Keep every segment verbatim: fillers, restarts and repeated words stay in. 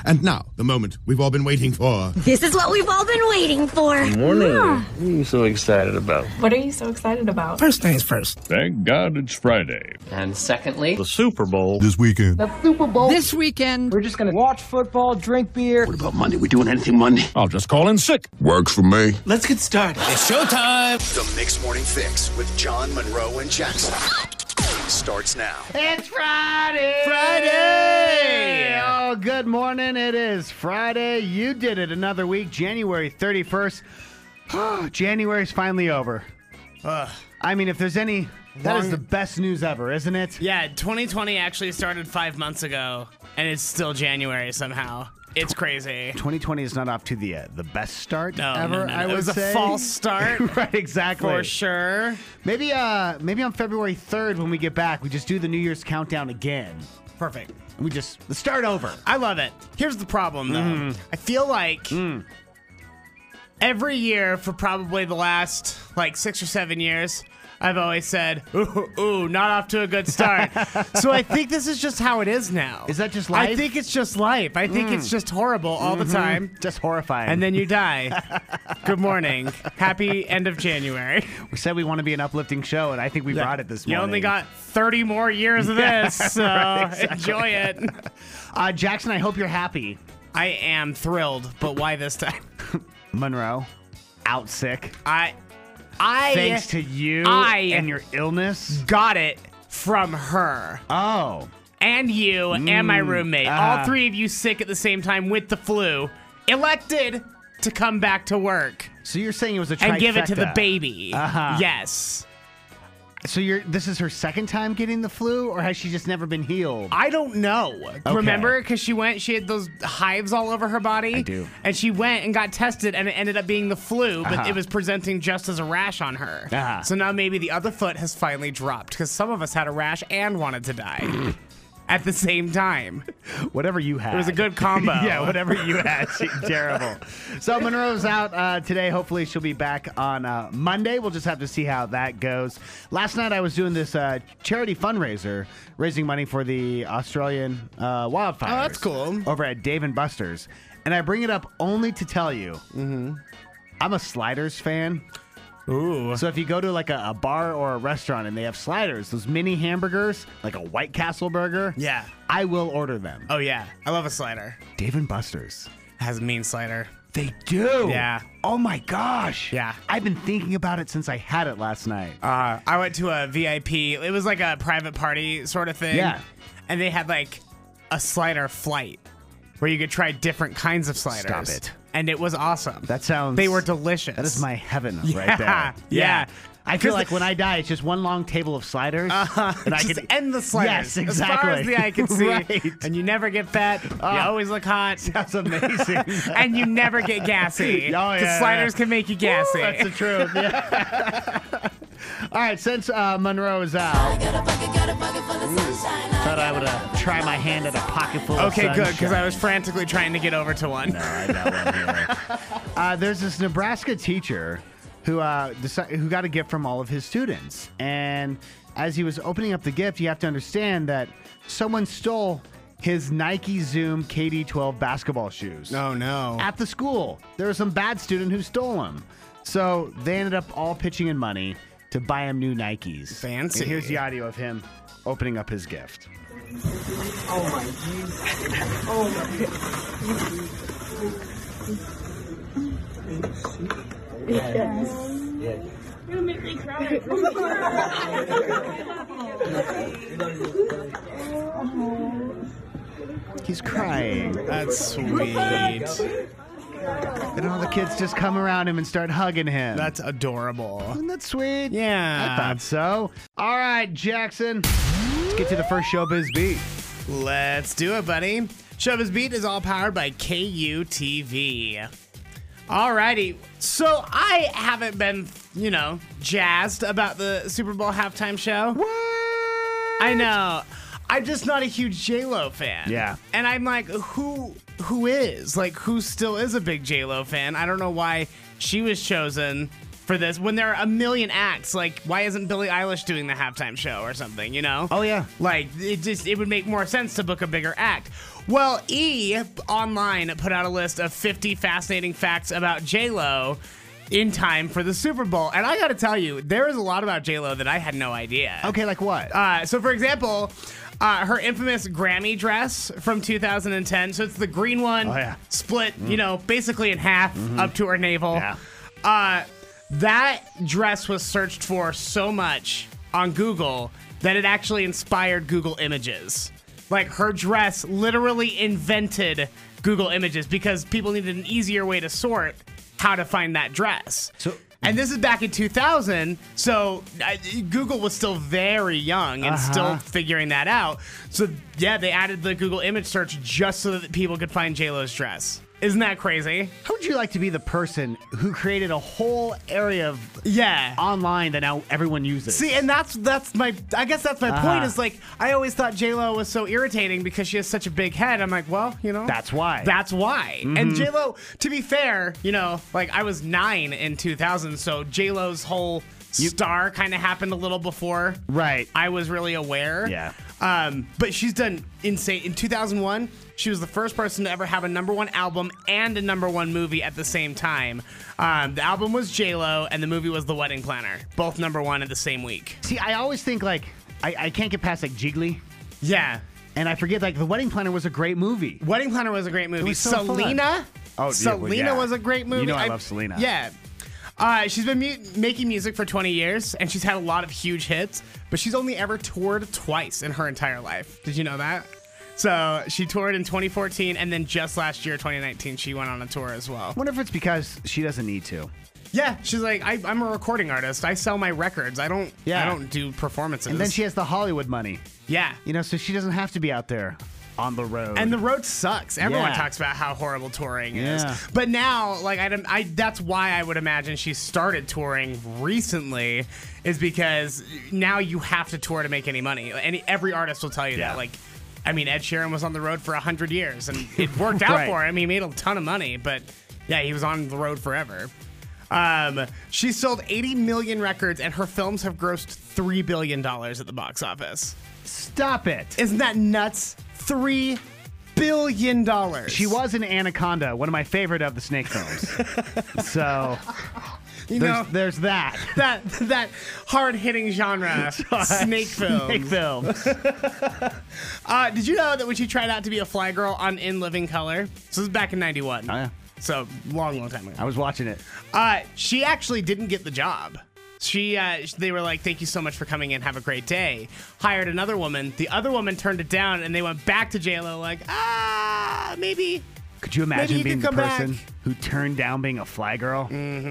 And now, the moment we've all been waiting for. This is what we've all been waiting for. Good morning. Yeah. What are you so excited about? What are you so excited about? First things first. Thank God it's Friday. And secondly, the Super Bowl. This weekend. The Super Bowl. This weekend. We're just going to watch football, drink beer. What about Monday? We doing anything Monday? I'll just call in sick. Works for me. Let's get started. It's showtime. The Mixed Morning Fix with John, Monroe, and Jackson starts now. It's Friday! Friday! Oh, good morning. It is Friday. You did it another week, January thirty-first. Oh, January's finally over. Ugh. I mean, if there's any... That Long- is the best news ever, isn't it? Yeah, twenty twenty actually started five months ago, and it's still January somehow. It's crazy. twenty twenty is not off to the uh, the best start No, ever, no, no, no. I would It was say. a false start. Right, exactly. For sure. Maybe uh, maybe on February third when we get back, we just do the New Year's countdown again. Perfect. And we just let's start over. I love it. Here's the problem, though. Mm. I feel like Mm. every year for probably the last, like, six or seven years, I've always said, ooh, ooh, not off to a good start. So I think this is just how it is now. Is that just life? I think it's just life. I think Mm. it's just horrible all Mhm. the time. Just horrifying. And then you die. Good morning. Happy end of January. We said we want to be an uplifting show, and I think we Yeah. brought it this You morning. only got thirty more years of Yeah, this, so right, exactly. enjoy it. Uh, Jackson, I hope you're happy. I am thrilled, but why this time? Monroe, out sick. I... I Thanks to you I and your illness. got it from her. Oh. And you and my Mm, roommate. uh. All three of you sick at the same time with the flu. Elected to come back to work. So you're saying it was a trifecta. And give it to the baby. Uh-huh. Yes. So you're this is her second time getting the flu, or has she just never been healed? I don't know. Okay. Remember? Because she went, she had those hives all over her body. I do. And she went and got tested, and it ended up being the flu, but Uh-huh. it was presenting just as a rash on her. Uh-huh. So now maybe the other foot has finally dropped, because some of us had a rash and wanted to die. At the same time. Whatever you had. It was a good combo. Yeah, whatever you had. She, terrible. So Monroe's out uh, today. Hopefully she'll be back on uh, Monday. We'll just have to see how that goes. Last night I was doing this uh, charity fundraiser, raising money for the Australian uh, wildfires. Oh, that's cool. Over at Dave and Buster's. And I bring it up only to tell you, Mm-hmm. I'm a sliders fan. Ooh. So if you go to like a, a bar or a restaurant and they have sliders, those mini hamburgers, like a White Castle burger, Yeah. I will order them. Oh, yeah. I love a slider. Dave and Buster's. Has a mean slider. They do. Yeah. Oh my gosh. Yeah. I've been thinking about it since I had it last night. Uh, I went to a V I P. It was like a private party sort of thing. Yeah. And they had like a slider flight where you could try different kinds of sliders. Stop it. And it was awesome. That sounds. They were delicious. That is my heaven Yeah, right there. yeah. I feel 'Cause like when I die, it's just one long table of sliders. Uh, and I just can end the sliders. Yes, exactly. As far as the eye can see. Right. And you never get fat. you always look hot. That's amazing. And you never get gassy. Oh, Because yeah, sliders yeah. can make you gassy. Woo, that's the truth. Yeah. All right, since uh, Monroe is out, thought I would uh, try my hand at a pocket full of Okay, good, because sunshine. I was frantically trying to get over to one. No, I got one here. uh, there's this Nebraska teacher who uh, deci- who got a gift from all of his students, and as he was opening up the gift, you have to understand that someone stole his Nike Zoom K D twelve basketball shoes. Oh, no. At the school, there was some bad student who stole them, so they ended up all pitching in money to buy him new Nikes. Fancy. And here's the audio of him opening up his gift. Oh my Jesus. Oh my Yes. Yes. You're gonna make me cry. He's crying. That's sweet. And all the kids just come around him and start hugging him. That's adorable. Isn't that sweet? Yeah. I thought so. All right, Jackson. Let's get to the first Showbiz Beat. Let's do it, buddy. Showbiz Beat is all powered by K U T V. Alrighty. So I haven't been, you know, jazzed about the Super Bowl halftime show. What? I know. I'm just not a huge J-Lo fan. Yeah. And I'm like, who who is? Like, who still is a big J-Lo fan? I don't know why she was chosen for this when there are a million acts. Like, why isn't Billie Eilish doing the halftime show or something, you know? Oh, yeah. Like, it just it would make more sense to book a bigger act. Well, E! Online put out a list of fifty fascinating facts about J-Lo in time for the Super Bowl. And I gotta tell you, there is a lot about J-Lo that I had no idea. Okay, like what? Uh, so, for example, uh, her infamous Grammy dress from two thousand ten. So it's the green one, Oh, yeah. split, you know, basically in half up to her navel. Yeah. Uh, that dress was searched for so much on Google that it actually inspired Google Images. Like, her dress literally invented Google Images because people needed an easier way to sort how to find that dress. So, and this is back in two thousand, so uh, Google was still very young and Uh-huh. still figuring that out. So, yeah, they added the Google image search just so that people could find J-Lo's dress. Isn't that crazy? how would you like to be the person who created a whole area of Yeah. online that now everyone uses? See, and that's that's my I guess that's my Uh-huh. point is like I always thought J-Lo was so irritating because she has such a big head. I'm like, well, you know, That's why. That's why. And J-Lo, to be fair, you know, like I was nine in two thousand, so J-Lo's whole star kind of happened a little before Right. I was really aware. Yeah. Um, but she's done insane. In two thousand one, she was the first person to ever have a number one album and a number one movie at the same time. Um, the album was J-Lo, and the movie was The Wedding Planner. Both number one in the same week. See, I always think, like, I, I can't get past, like, Jiggly. Yeah. And I forget, like, The Wedding Planner was a great movie. Wedding Planner was a great movie. was so fun. Selena. Oh, yeah, Selena well, yeah. was a great movie. You know I love Selena. Yeah. Uh, she's been mu- making music for twenty years, and she's had a lot of huge hits, but she's only ever toured twice in her entire life. Did you know that? So she toured in twenty fourteen, and then just last year, twenty nineteen, she went on a tour as well. I wonder if it's because she doesn't need to. Yeah, she's like, I, I'm a recording artist. I sell my records. I don't. Yeah. I don't do performances. And then she has the Hollywood money, yeah. you know, so she doesn't have to be out there on the road. And the road sucks. Everyone Yeah. talks about how horrible touring is. Yeah. But now, like, I, don't- I, that's why I would imagine she started touring recently, is because now you have to tour to make any money. Any every artist will tell you Yeah. that. Like, I mean, Ed Sheeran was on the road for a hundred years, and it worked out Right. for him. He made a ton of money, but yeah, he was on the road forever. Um, she sold eighty million records, and her films have grossed three billion dollars at the box office. Stop it. Isn't that nuts? Three billion dollars. She was in Anaconda, one of my favorite of the Snake films. So you there's, know there's that. that that hard hitting genre, snake film. Snake films. Uh, did you know that when she tried out to be a fly girl on In Living Color, so this is back in ninety-one. Oh, yeah. So long, long time ago. I was watching it. Uh, she actually didn't get the job. She, uh, they were like, "Thank you so much for coming in. Have a great day." Hired another woman. The other woman turned it down, and they went back to J-Lo like, "Ah, maybe." Could you imagine you being could the come person back. who turned down being a fly girl?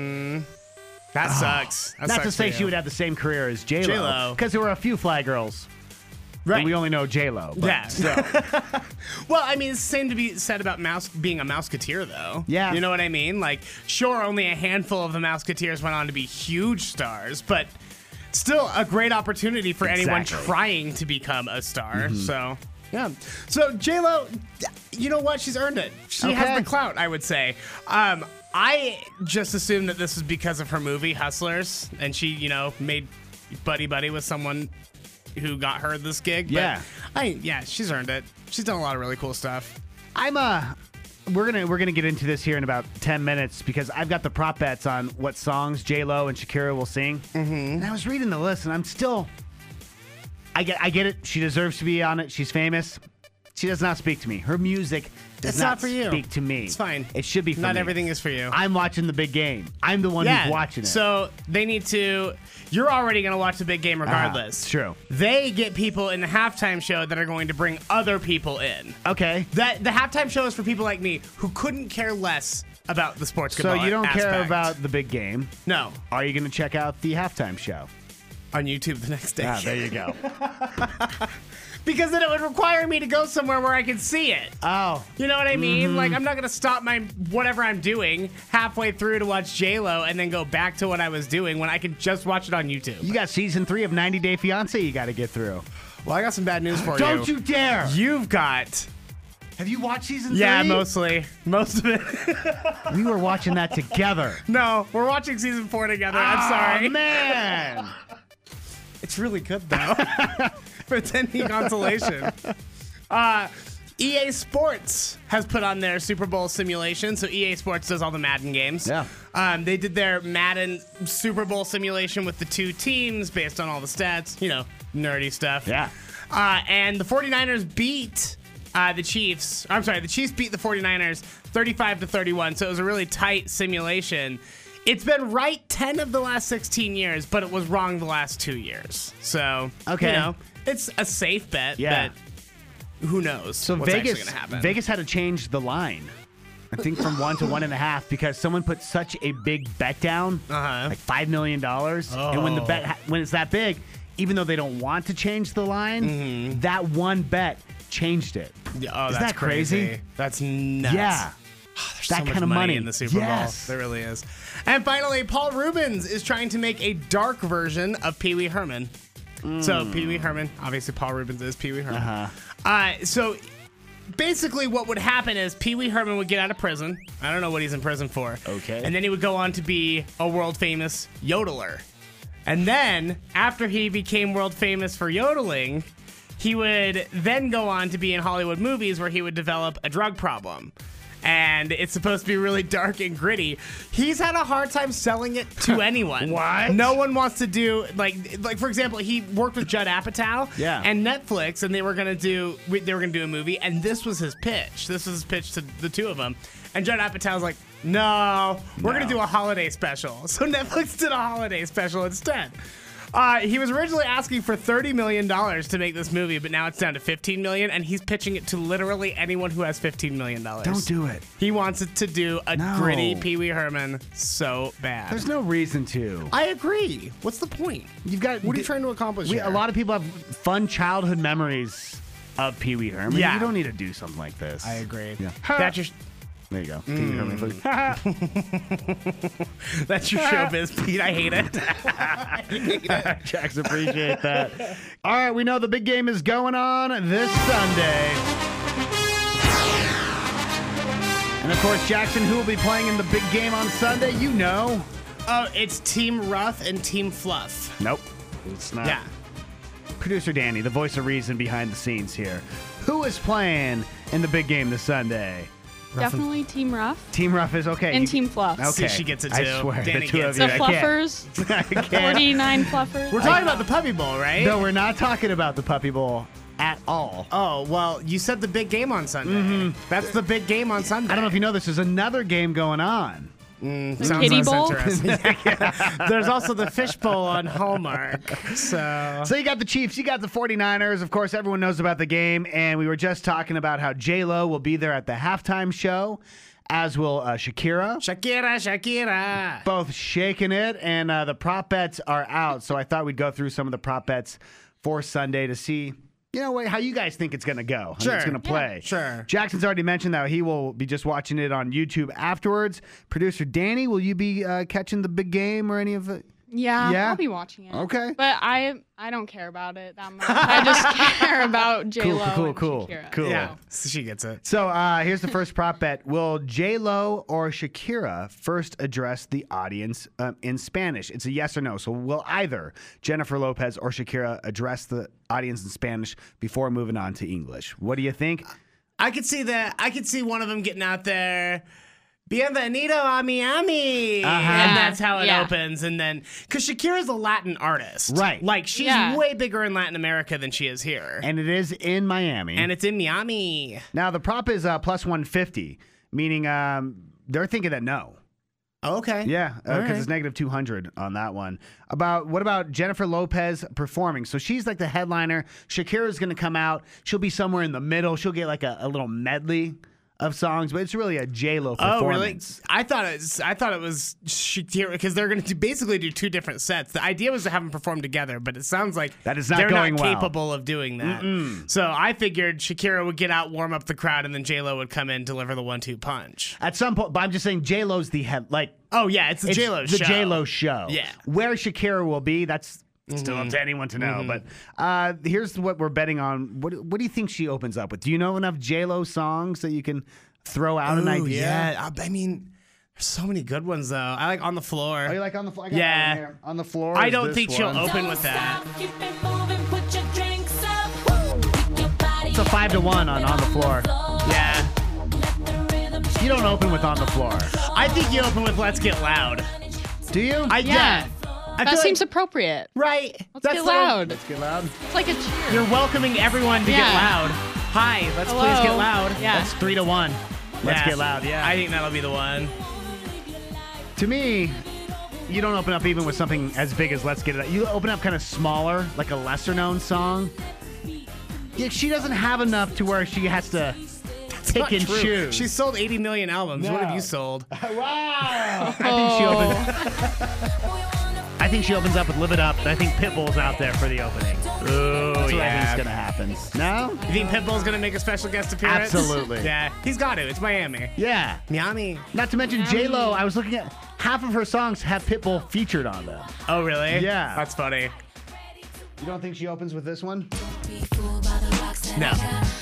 That sucks. That Not sucks to say for she you. would have the same career as J-Lo. J-Lo. Because there were a few fly girls. Right. And we only know J-Lo. But Yeah. still. Well, I mean, it's the same to be said about Mouse being a Mouseketeer, though. Yeah. You know what I mean? Like, sure, only a handful of the Mouseketeers went on to be huge stars, but still a great opportunity for anyone Exactly. trying to become a star. So, yeah. So, J-Lo, you know what? She's earned it. She Okay. has the clout, I would say. Um, I just assumed that this was because of her movie, Hustlers, and she, you know, made buddy-buddy with someone who got her this gig. But Yeah. I yeah, she's earned it. She's done a lot of really cool stuff. I'm uh we're gonna we're gonna get into this here in about ten minutes because I've got the prop bets on what songs J-Lo and Shakira will sing. Mm-hmm. And I was reading the list and I'm still I get I get it. She deserves to be on it. She's famous. She does not speak to me. Her music does It's not, not for you. speak to me. It's fine. It should be for Not me. everything is for you. I'm watching the big game. I'm the one yeah, who's watching it. So they need to. You're already going to watch the big game regardless. it's true. They get people in the halftime show that are going to bring other people in. Okay. That the halftime show is for people like me who couldn't care less about the sports. So you don't care aspect. about the big game. No. Are you going to check out the halftime show? On YouTube the next day. Ah, there you go. Because then it would require me to go somewhere where I could see it. Oh. You know what I mean? Mm-hmm. Like, I'm not going to stop my whatever I'm doing halfway through to watch J-Lo and then go back to what I was doing when I could just watch it on YouTube. You got season three of ninety Day Fiancé you got to get through. Well, I got some bad news for you. Don't you dare! You've got Have you watched season Yeah, three? mostly. Most of it. We were watching that together. No, we're watching season four together. I'm sorry. Oh, man. It's really good, though. For it's any consolation. Uh, E A Sports has put on their Super Bowl simulation. So E A Sports does all the Madden games. Yeah. Um, they did their Madden Super Bowl simulation with the two teams based on all the stats. You know, nerdy stuff. Yeah. Uh, and the 49ers beat uh, the Chiefs. I'm sorry, the Chiefs beat the 49ers thirty-five to thirty-one. So it was a really tight simulation. It's been right ten of the last sixteen years, but it was wrong the last two years. So, Okay. you know, it's a safe bet, Yeah. but who knows So what's Vegas, actually going to happen. Vegas had to change the line. I think from one to one and a half because someone put such a big bet down, Uh-huh. like five million dollars, and when the bet ha- when it's that big, even though they don't want to change the line, that one bet changed it. Yeah, oh, Isn't that's that crazy? That's nuts. Yeah. There's that so much kind of money in the Super Yes. Bowl. There really is. And finally, Paul Rubens is trying to make a dark version of Pee Wee Herman. So Pee Wee Herman, obviously Paul Rubens is Pee Wee Herman. Uh-huh. Uh, so basically what would happen is Pee Wee Herman would get out of prison. I don't know what he's in prison for. Okay. And then he would go on to be a world famous yodeler. And then after he became world famous for yodeling, he would then go on to be in Hollywood movies where he would develop a drug problem. And it's supposed to be really dark and gritty. He's had a hard time selling it to anyone. What? No one wants to do like like for example, he worked with Judd Apatow Yeah. and Netflix, and they were gonna do they were gonna do a movie, and this was his pitch. This was his pitch to the two of them. And Judd Apatow's like, no, we're No. gonna do a holiday special. So Netflix did a holiday special instead. Uh, he was originally asking for thirty million dollars to make this movie, but now it's down to fifteen million dollars, and he's pitching it to literally anyone who has fifteen million dollars. Don't do it. He wants it to do a No. gritty Pee Wee Herman so bad. There's no reason to. I agree. What's the point? You've got. What are you trying to accomplish We, here? a lot of people have fun childhood memories of Pee Wee Herman. Yeah. You don't need to do something like this. I agree. Yeah. That's your There you go. Pee Wee Herman. that's your showbiz, Pete. I hate it. Jax, appreciate that. All right, we know the big game is going on this Sunday. And of course, Jackson, who will be playing in the big game on Sunday? You know. Oh, it's Team Rough and Team Fluff. Nope. It's not. Yeah. Producer Danny, the voice of reason behind the scenes here. Who is playing in the big game this Sunday? Definitely Team Rough Team Rough is okay. and You- Team Fluff. Okay. See, she gets it I too. swear, Danny the two gets of The you. I can't. Fluffers. I can't. forty-nine Fluffers. We're talking about the Puppy Bowl, right? No, we're not talking about the Puppy Bowl at all. Oh, well, you said the big game on Sunday. That's the big game on Sunday. I don't know if you know this. There's another game going on. Mm, The sounds Kiddie less Bowl? interesting. Yeah. There's also the Fish Bowl on Hallmark. So, So you got the Chiefs, you got the 49ers. Of course, everyone knows about the game, and we were just talking about how J-Lo will be there at the halftime show, as will uh, Shakira. Shakira, Shakira. Both shaking it, and uh, the prop bets are out. So I thought we'd go through some of the prop bets for Sunday to see, you know, how you guys think it's going to go, how Sure. it's going to play. Sure. Jackson's already mentioned that he will be just watching it on YouTube afterwards. Producer Danny, will you be uh, catching the big game or any of it? Yeah, Yeah? I'll be watching it. Okay. But I I don't care about it that much. I just care about J Lo cool, and cool, Shakira. cool. Yeah, so she gets it. So uh, here's the first prop bet. Will J-Lo or Shakira first address the audience um, in Spanish? It's a yes or no. So will either Jennifer Lopez or Shakira address the audience in Spanish before moving on to English? What do you think? I could see that. I could see one of them getting out there. Bienvenido a Miami. Uh-huh. And that's how it Yeah. opens. And then, because Shakira's a Latin artist. Right. Like, she's Yeah. way bigger in Latin America than she is here. And it is in Miami. And it's in Miami. Now, the prop is uh, plus one fifty, meaning um, they're thinking that no. Okay. Yeah, because All right. it's negative two hundred on that one. About what about Jennifer Lopez performing? So she's like the headliner. Shakira's going to come out. She'll be somewhere in the middle. She'll get like a, a little medley of songs, but it's really a J-Lo performance. Oh, really? I thought it was, I thought it was Shakira, because they're going to basically do two different sets. The idea was to have them perform together, but it sounds like That is not they're going not well. capable of doing that. So I figured Shakira would get out, warm up the crowd, and then J-Lo would come in, deliver the one two punch. At some point, but I'm just saying J-Lo's the head, like Oh, yeah, it's the it's J-Lo the show. J-Lo show. Yeah. Where Shakira will be, that's Still Mhm. up to anyone to know. Mhm. But uh, here's what we're betting on. What What do you think she opens up with? Do you know enough J-Lo songs that you can throw out an Ooh, idea? Yeah, I, I mean, there's so many good ones though. I like On the Floor. Oh, you like On the Floor? I got Yeah. that one here. On the Floor. I is don't this think she'll one. open with that. It's a five to one on On the Floor. Yeah. You don't open with On the Floor. I think you open with Let's Get Loud. Do you? I Yeah. I That feel seems like, appropriate. right. Let's That's get the- loud. Let's get loud. It's like a cheer. You're welcoming everyone to Yeah. get loud. Hi, let's Hello. please get loud. Yeah. That's three to one. Let's Yeah. get loud. Yeah. I think that'll be the one. To me, you don't open up even with something as big as Let's Get It Out. You open up kind of smaller, like a lesser known song. Yeah, she doesn't have enough to where she has to pick Not and true. choose. She sold eighty million albums. What have No. you sold? Wow. I think she opens. I think she opens up with Live It Up. I think Pitbull's out there for the opening. Oh, That's what I think is gonna happen. No? You think Pitbull's gonna make a special guest appearance? Absolutely. Yeah, he's got to. It's Miami. Yeah. Miami. Not to mention J Lo. I was looking at half of her songs have Pitbull featured on them. Oh, really? Yeah. That's funny. You don't think she opens with this one? No.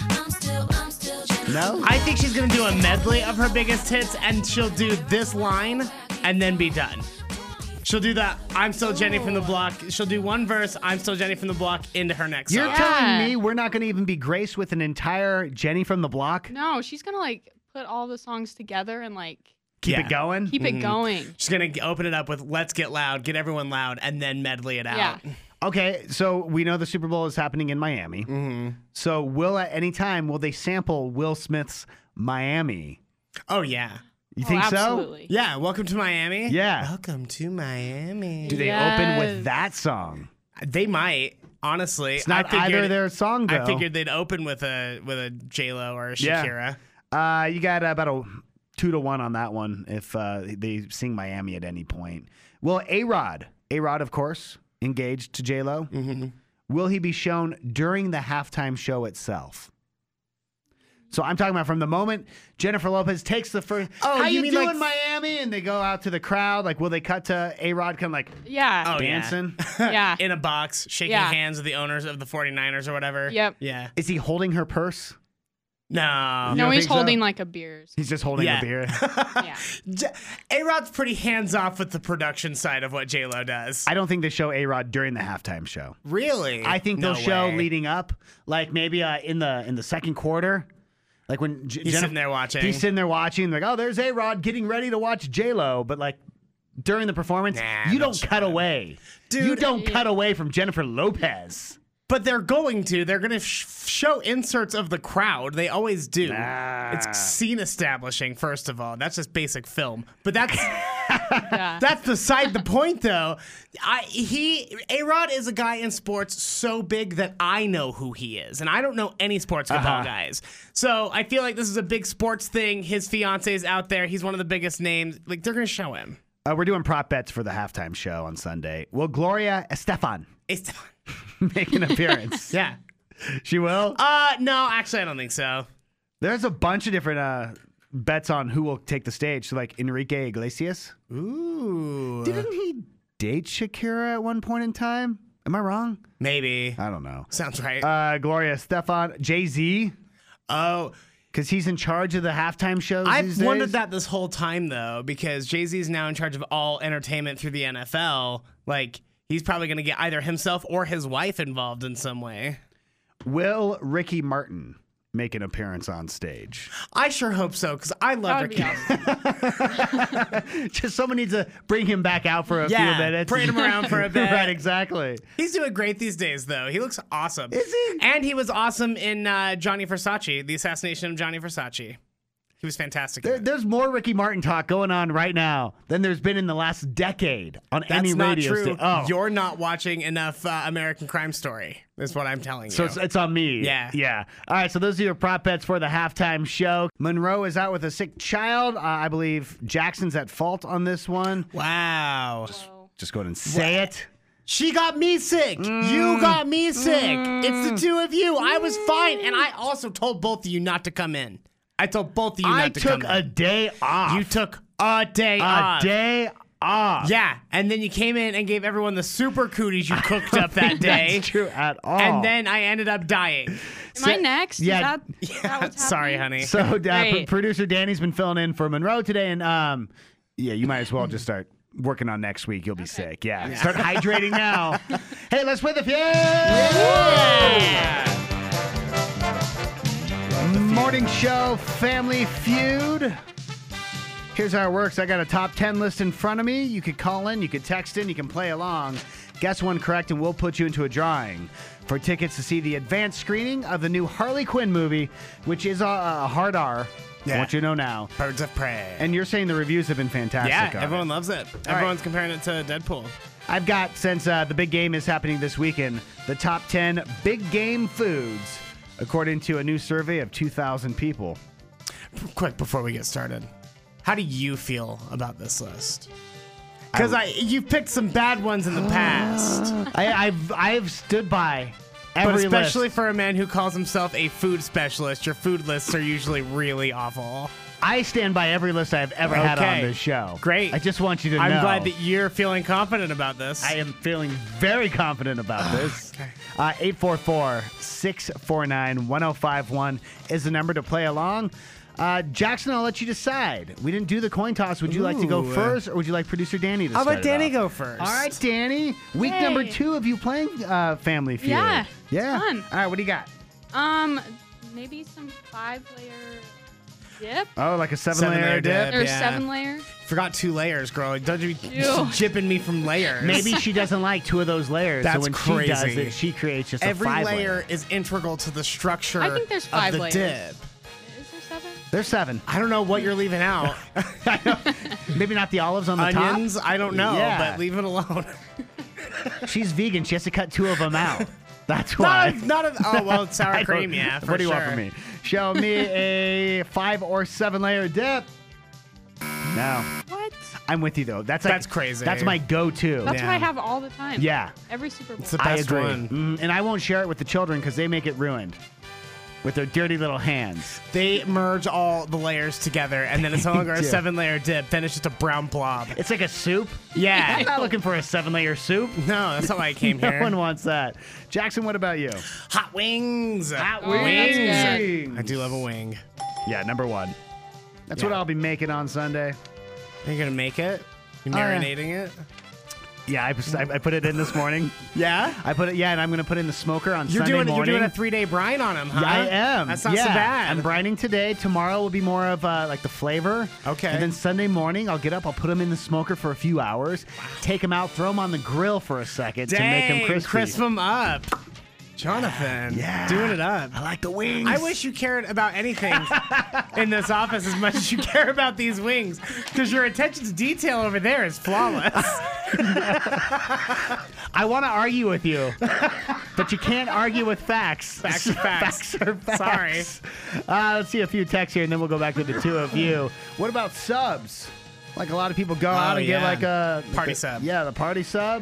No? I think she's gonna do a medley of her biggest hits, and she'll do this line and then be done. She'll do that. I'm still Jenny from the block. She'll do one verse. I'm still Jenny from the block into her next You're song. telling me we're not going to even be graced with an entire Jenny from the Block? No, she's gonna like put all the songs together and like Keep Yeah. it going? keep it going. She's gonna g- open it up with "Let's Get Loud," get everyone loud, and then medley it out. Yeah. Okay, so we know the Super Bowl is happening in Miami. Mm-hmm. So will at any time, will they sample Will Smith's Miami? Oh yeah. You Oh, think absolutely. Yeah. Welcome to Miami. Yeah. Welcome to Miami. so? Do they open with Yes. that song? They might. Honestly, It's not I figured, either their song, though. I figured they'd open with a with a J Lo or a Yeah. Shakira. Uh, you got about a two to one on that one if uh, they sing Miami at any point. Well, A-Rod, A-Rod, of course, engaged to J-Lo. Mm-hmm. Will he be shown during the halftime show itself? So I'm talking about from the moment Jennifer Lopez takes the first. Oh, how you you, mean doing, like- Miami? And they go out to the crowd. Like, will they cut to A-Rod kind of like Yeah. Oh, yeah. dancing? Yeah. In a box, shaking Yeah. hands with the owners of the forty-niners or whatever. Yep. Yeah. Is he holding her purse? No. You No, don't he's think so? holding like a beers. He's just holding Yeah. a beer. Yeah. J- A-Rod's pretty hands off with the production side of what J-Lo does. I don't think they show A-Rod during the halftime show. Really? I think No they'll show way. leading up, like maybe uh, in the in the second quarter, like when J- He's Jennifer- sitting there watching. He's sitting there watching, like, oh, there's A Rod getting ready to watch J Lo, but like during the performance, Nah, you don't don't show cut him. away. Dude, you don't yeah. cut away from Jennifer Lopez. But they're going to. They're going to sh- show inserts of the crowd. They always do. Nah. It's scene establishing, first of all. That's just basic film. But that's Yeah. that's beside the point, though. I he A-Rod is a guy in sports so big that I know who he is, and I don't know any sports football Uh-huh. guys. So I feel like this is a big sports thing. His fiance is out there. He's one of the biggest names. Like they're going to show him. Uh, we're doing prop bets for the halftime show on Sunday. Will Gloria Estefan It's make an appearance? yeah. She will. Uh no, actually I don't think so. There's a bunch of different uh, bets on who will take the stage. So like Enrique Iglesias. Ooh. Didn't he date Shakira at one point in time? Am I wrong? Maybe. I don't know. Sounds right. Uh, Gloria Estefan, Jay-Z, oh, because he's in charge of the halftime shows. I've these wondered days. that this whole time though, because Jay-Z is now in charge of all entertainment through the N F L. Like he's probably going to get either himself or his wife involved in some way. Will Ricky Martin make an appearance on stage? I sure hope so, because I love That would Ricky. be awesome. Just someone needs to bring him back out for a Yeah, few minutes. parade him around for a bit. Right, exactly. He's doing great these days, though. He looks awesome. Is he? And he was awesome in uh, Johnny Versace, the assassination of Johnny Versace. He was fantastic. in There, it. there's more Ricky Martin talk going on right now than there's been in the last decade on That's any not radio true. station. Oh, You're not watching enough uh, American Crime Story, is what I'm telling you. so it's, it's on me. Yeah. Yeah. All right. So those are your prop bets for the halftime show. Monroe is out with a sick child. Uh, I believe Jackson's at fault on this one. wow. Just go ahead and say it. She got me sick. Mm. You got me sick. It's the two of you. I was fine. And I also told both of you not to come in. I told both of you I not to took come a in. day off. You took a day a off. day off. Yeah, and then you came in and gave everyone the super cooties you cooked up that day. That's true at all. And then I ended up dying. Am I next? yeah. Is that, is that what's Sorry, happening? honey. So uh, Great. pr- producer Danny's been filling in for Monroe today, and um, yeah, you might as well just start working on next week. You'll be sick. Yeah. Start hydrating now. Hey, let's play the feud. Yeah. Morning show family feud. Here's how it works. I got a top ten list in front of me. You could call in, you could text in, you can play along. Guess one correct, and we'll put you into a drawing for tickets to see the advanced screening of the new Harley Quinn movie, which is a, a hard R. Yeah. I want you to know now. Birds of Prey. And you're saying the reviews have been fantastic. yeah, on everyone it. loves it. All Everyone's right. comparing it to Deadpool. I've got, since uh, the big game is happening this weekend, the top ten big game foods, according to a new survey of two thousand people. Quick, before we get started, how do you feel about this list? Because I, you've picked some bad ones in the past, I, I've I've stood by but every especially list. for a man who calls himself a food specialist, your food lists are usually really awful. I stand by every list I've ever had on Okay. this show. Great. I just want you to I'm know. glad that you're feeling confident about this. I am feeling very confident about this. Okay. Uh, eight four four, six four nine, one oh five one is the number to play along. Uh, Jackson, I'll let you decide. We didn't do the coin toss. Would you like to go Ooh. first, or would you like producer Danny to How start about it Danny off? go first? All right, Danny. Week Yay. number two of you playing uh, Family Feud. Yeah, it's Yeah. fun. All right, what do you got? Um, maybe some five layer dip. Oh, like a seven-layer Seven-layer dip? dip. Or yeah. seven layer. Forgot two layers, girl. Don't you be Ew. jipping me from layers. Maybe she doesn't like two of those layers. That's so when she does crazy. it, she creates just Every a five layer is integral to the structure I think there's five of the layers. dip. Is there seven? There's seven. I don't know what you're leaving out. Maybe not the olives on the Onions, I don't know, Yeah. but leave it alone. top. She's vegan. She has to cut two of them out. That's why. not, not a, oh, well, it's sour I don't- cream, yeah, for What do you sure. want from me? Show me a five or seven layer dip. No. What? I'm with you, though. That's like, That's crazy. That's my go-to. That's Yeah. what I have all the time. Yeah. Every Super Bowl. It's the I best agree. one. Mm, and I won't share it with the children because they make it ruined with their dirty little hands. They merge all the layers together, and then it's no longer a do. seven-layer dip. Then it's just a brown blob. It's like a soup. Yeah. I'm not looking for a seven-layer soup. No, that's not why I came No here. one wants that. Jackson, what about you? Hot wings. Hot Oh, that's wings. I do love a wing. Yeah, number one. That's Yeah. what I'll be making on Sunday. Are you gonna make it? You Oh, yeah. marinating it? Yeah, I, I, I put it in this morning. Yeah. I put it. Yeah, and I'm gonna put it in the smoker on You're Sunday doing morning. you're doing a three-day brine on them, huh? Yeah, I am. That's not yeah. so bad. I'm brining today. Tomorrow will be more of uh, like the flavor. Okay. And then Sunday morning, I'll get up. I'll put them in the smoker for a few hours. Take them out. Throw them on the grill for a second to make them Dang, crispy. crisp them up. Jonathan, Yeah. doing it up. I like the wings. I wish you cared about anything in this office as much as you care about these wings, because your attention to detail over there is flawless. I want to argue with you, but you can't argue with facts. Facts are facts. facts are facts. Sorry. Uh, let's see a few texts here, and then we'll go back to the two of you. What about subs? Like a lot of people go out and get yeah. like a Party like the- sub. Yeah, the party sub.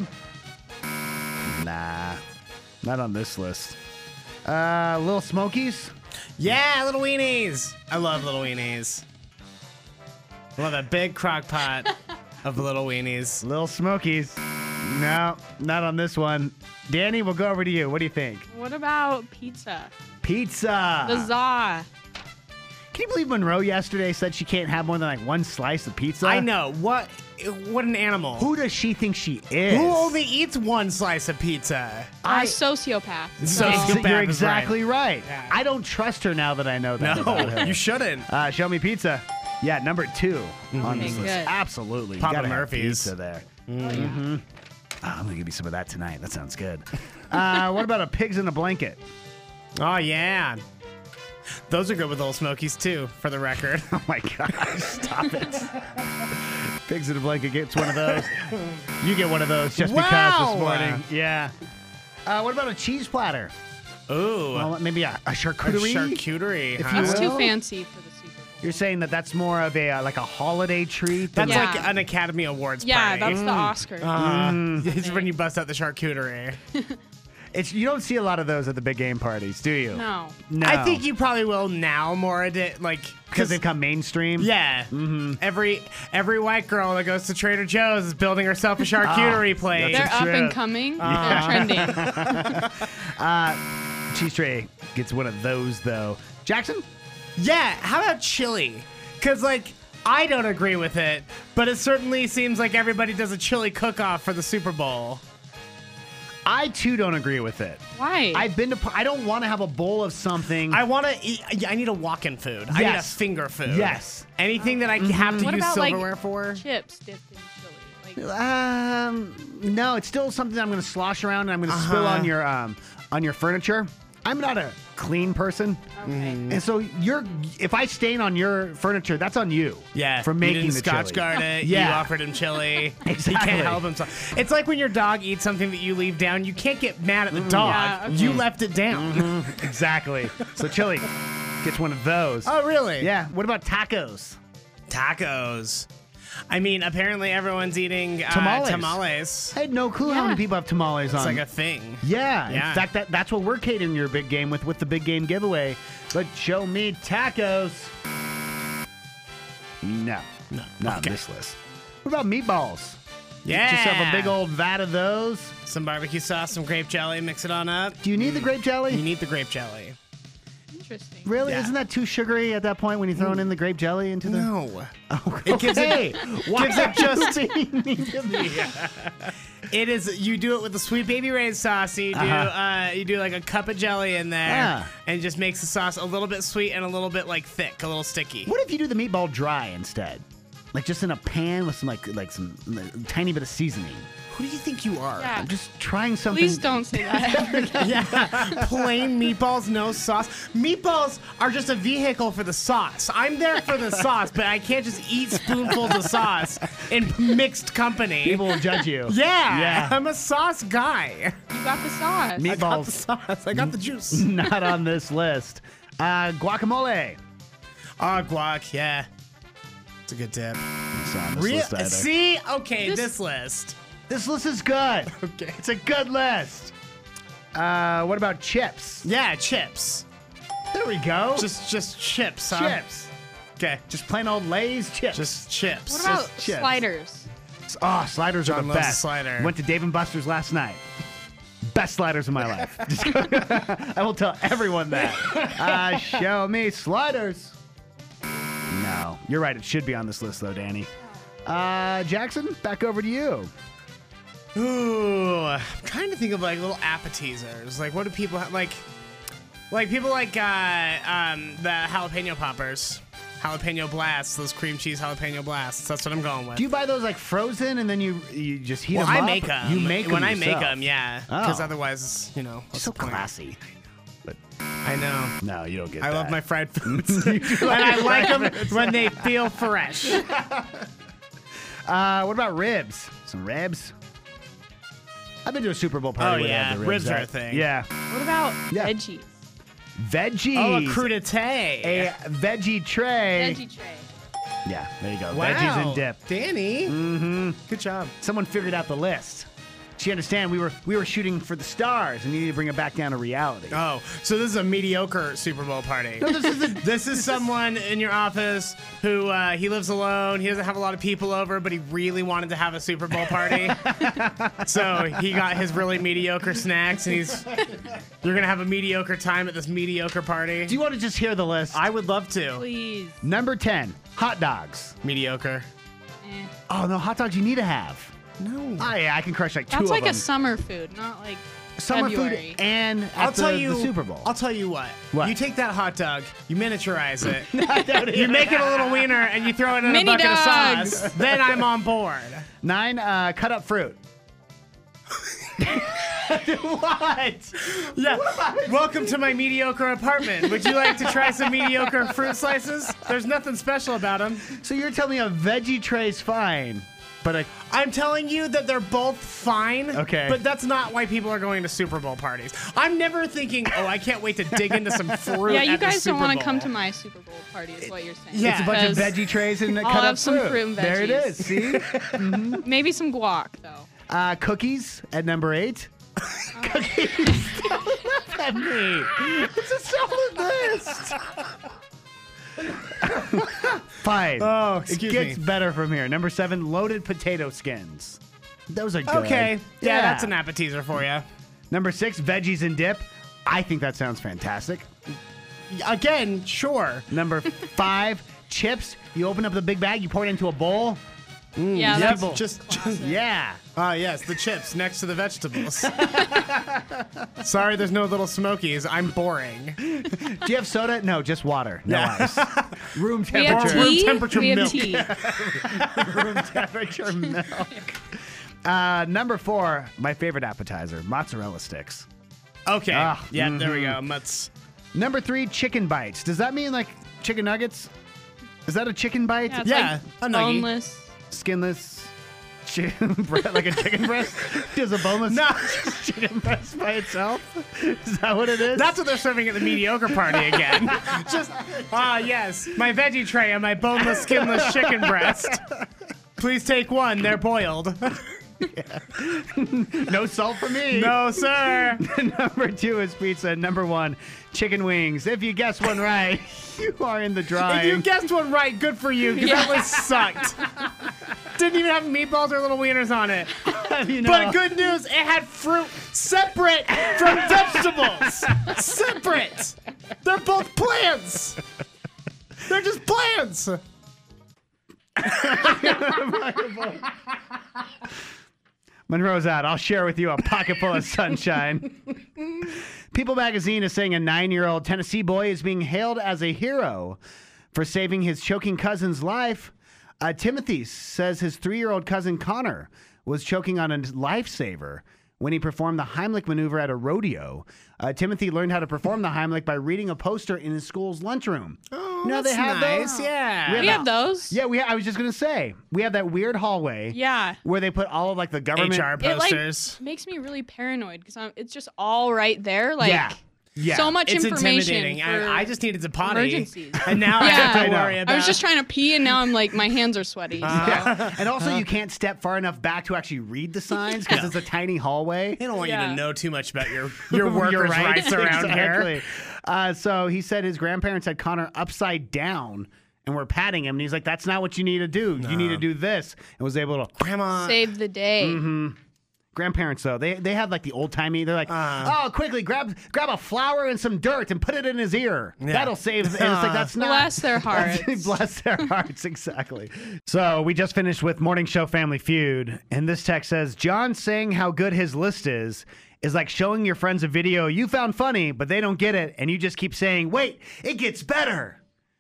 Nah, not on this list. Uh, Little Smokies. Yeah, little weenies. I love little weenies. I love a big crock pot of little weenies. Little Smokies. No, not on this one. Danny, we'll go over to you. What do you think? What about pizza? Pizza. The za. Can you believe Monroe yesterday said she can't have more than like one slice of pizza? I know. What What an animal. Who does she think she is? Who only eats one slice of pizza? A sociopath. So- Ex- Sociopath You're is exactly right. Yeah. I don't trust her now that I know that. about her. No, you shouldn't. Uh, show me pizza. Yeah, number two on this Okay, list. good. Absolutely. You Papa gotta have Murphy's. pizza there. Oh, yeah. Oh, I'm gonna give you some of that tonight. That sounds good. uh, what about a pigs in a blanket? Oh, yeah. Those are good with Old Smokies, too, for the record. Oh my gosh! Stop it. Pigs in a blanket gets one of those. You get one of those just because Wow. this morning. Yeah. Uh, what about a cheese platter? Ooh. Well, maybe a, a a charcuterie. charcuterie, If huh? you That's will. too fancy for the Super Bowl. You're saying that that's more of a uh, like a holiday treat. That's than- Yeah. like an Academy Awards Yeah, party. that's the Oscar. Uh, Mm. It's when you bust out the charcuterie. It's you don't see a lot of those at the big game parties, do you? No. No. I think you probably will now more a day, like because they come mainstream. Yeah. Mm-hmm. Every every white girl that goes to Trader Joe's is building herself a charcuterie Oh, plate. They're up and coming. They're trending. uh, Cheese Tray gets one of those though. Jackson? Yeah. How about chili? Because like I don't agree with it, but it certainly seems like everybody does a chili cook-off for the Super Bowl. I too don't agree with it. Why? I've been to. I don't want to have a bowl of something. I want to eat. I need a walk-in food. I need a Yes. finger food. Yes. Anything that I have to What use about, like, silverware for. Chips dipped in chili. Like, Um, no, it's still something I'm going to slosh around and I'm going to spill Uh-huh. on your um on your furniture. I'm not a clean person, okay. and so you're. If I stain on your furniture, that's on you. Yeah, for you making didn't the Scotch chili. guard it. Yeah. You offered him chili. Exactly. He can't help himself. It's like when your dog eats something that you leave down. You can't get mad at the dog. Yeah, okay. You left it down. Mhm, exactly. So chili gets one of those. Oh, really? Yeah. What about tacos? Tacos. I mean, apparently everyone's eating uh, Tamales. tamales. I had no clue how Yeah. many people have tamales on. It's like a thing. Yeah, Yeah. in fact, that, that's what we're catering your big game with, with the big game giveaway. But show me tacos. No, no, not Okay. on this list. What about meatballs? Yeah. Just have a big old vat of those. Some barbecue sauce, some grape jelly, mix it on up. Do you need the grape jelly? You need the grape jelly. Interesting. Really? Yeah. Isn't that too sugary at that point when you're throwing in the grape jelly into the? No. Oh, It gives okay. it- Why gives it just- are you being mean to me? It is. You do it with the Sweet Baby Ray's sauce. You do. Uh-huh. Uh, you do like a cup of jelly in there, Yeah. and it just makes the sauce a little bit sweet and a little bit like thick, a little sticky. What if you do the meatball dry instead? Like just in a pan with some like like some like, tiny bit of seasoning. Who do you think you are? Yeah. I'm just trying something. Please don't say that ever again. Yeah, plain meatballs, no sauce. Meatballs are just a vehicle for the sauce. I'm there for the sauce, but I can't just eat spoonfuls of sauce in mixed company. People will judge you. Yeah, Yeah. I'm a sauce guy. You got the sauce. I got the Meatballs sauce. I got the juice. not on this list. Uh, guacamole. Oh, guac, yeah. It's a good tip. It's not on this Real, list either. see? Okay, This- this list. This list is good. Okay. It's a good list. Uh, what about chips? Yeah, chips. There we go. Just just chips, huh? chips. Okay. Just plain old Lay's chips. Just chips. What about Just chips. sliders? Oh, sliders John are the loves a best. slider. Went to Dave and Buster's last night. Best sliders of my life. Just go- I will tell everyone that. Uh, show me sliders. No, you're right. It should be on this list, though, Danny. Uh, Jackson, back over to you. Ooh, I'm trying to think of like little appetizers. Like, what do people have? Like, like people like uh, um, the jalapeno poppers, jalapeno blasts, those cream cheese jalapeno blasts. That's what I'm going with. Do you buy those like frozen and then you you just heat well, them I up? make them. You make them when I make yourself. them, yeah. Because Oh. otherwise, you know, what's So the point? classy. I know. No, you don't get I that. love my fried foods, and I like them when they feel fresh. Uh, what about ribs? Some ribs? I've been to a Super Bowl party Oh, where they yeah. had the ribs. Ribs are at. a thing. Yeah. What about Yeah. veggies? Veggies. Oh, a crudité. A veggie tray. Veggie tray. Yeah, there you go. Wow. Veggies and dip. Danny. Mm-hmm. Good job. Someone figured out the list. So you understand, we were we were shooting for the stars, and you need to bring it back down to reality. Oh, so this is a mediocre Super Bowl party. No, this is a, This is someone in your office who uh, he lives alone. He doesn't have a lot of people over, but he really wanted to have a Super Bowl party. So he got his really mediocre snacks, and he's you're gonna have a mediocre time at this mediocre party. Do you want to just hear the list? I would love to. Please. Number ten, hot dogs. Mediocre. Eh. Oh no, hot dogs you need to have. No. Oh yeah, I can crush like two That's of like them. a summer food, not like Summer February. food and at I'll the, tell you the Super Bowl. I'll tell you what. What? You take that hot dog, you miniaturize it. Don't You even- make it a little wiener and you throw it in Mini a bucket dogs. of sauce. Then I'm on board. Nine, uh, cut up fruit. What? Yeah. Welcome to my mediocre apartment. Would you like to try some mediocre fruit slices? There's nothing special about them. So you're telling me a veggie tray's fine, but a I'm telling you that they're both fine. Okay. But that's not why people are going to Super Bowl parties. I'm never thinking, oh, I can't wait to dig into some fruit. Yeah, you at the guys don't Super want to come Bowl. to my Super Bowl party, is what you're saying. Yeah. it's a bunch of Because veggie trays and I'll cut up have some fruit. fruit and There it veggies. is. See? Maybe some guac, though. Uh, cookies at number eight. Cookies. Don't laugh at me. It's a solid list. Fine. Oh, it excuse gets me. better from here. Number seven, loaded potato skins. Those are good. Okay. Yeah, that's an appetizer for you. Number six, veggies and dip. I think that sounds fantastic. Again, sure. Number five, chips. You open up the big bag, you pour it into a bowl. Yeah, Yep, that's just, just Yeah. Ah, yes, the chips next to the vegetables. Sorry, there's no little Smokies. I'm boring. Do you have soda? No, just water. No ice. Room we have temperature. tea. temperature we have milk. tea. Room temperature milk. Uh, number four, my favorite appetizer, mozzarella sticks. Okay. Ah, yeah, there we mhm. go. Let's. Number three, chicken bites. Does that mean like chicken nuggets? Is that a chicken bite? Yeah, it's Yeah, like a nuggie. boneless. Skinless chicken breast, like a chicken breast? Does a boneless No. chicken breast by itself? Is that what it is? That's what they're serving at the mediocre party again. Just, ah, yes, my veggie tray and my boneless, skinless chicken breast. Please take one. They're boiled. no salt for me. No, sir. Number two is pizza. Number one, chicken wings. If you guess one right, you are in the If drawing. you guessed one right, good for you, because that list sucked. Didn't even have meatballs or little wieners on it. You know, But good news, it had fruit separate from vegetables. Separate. They're both plants. They're just plants. Monroe's out. I'll share with you a pocket full of sunshine. People magazine is saying a nine-year-old Tennessee boy is being hailed as a hero for saving his choking cousin's life. Uh, Timothy says his three-year-old cousin Connor was choking on a lifesaver when he performed the Heimlich maneuver at a rodeo. Uh, Timothy learned how to perform the Heimlich by reading a poster in his school's lunchroom. Oh, You know, they that's have nice. those? Yeah. We have those. Yeah, we. I was just gonna say we have that weird hallway. Yeah. where they put all of like the government. H R It like posters. makes me really paranoid because it's just all right there. Like Yeah. Yeah. so much It's information. intimidating. For I, I just needed to potty. emergencies. And now I Yeah. have I to know. worry about I was just trying to pee and now I'm like my hands are sweaty. Yeah. And also, you can't step far enough back to actually read the signs because it's a tiny hallway. They don't want you Yeah. to know too much about your, your workers' rights around here. Exactly. Uh, so he said his grandparents had Connor upside down and were patting him. And he's like, that's not what you need to do. You need to do this. And was able to. Grandma. Save the day. Mm-hmm. Grandparents, though, they they have like the old timey. They're like, Uh. oh, quickly grab grab a flower and some dirt and put it in his ear. Yeah. That'll save. And it's like that's not. Bless their hearts. Bless their hearts, exactly. So we just finished with Morning Show Family Feud, and this text says John saying how good his list is is like showing your friends a video you found funny, but they don't get it, and you just keep saying, "Wait, it gets better."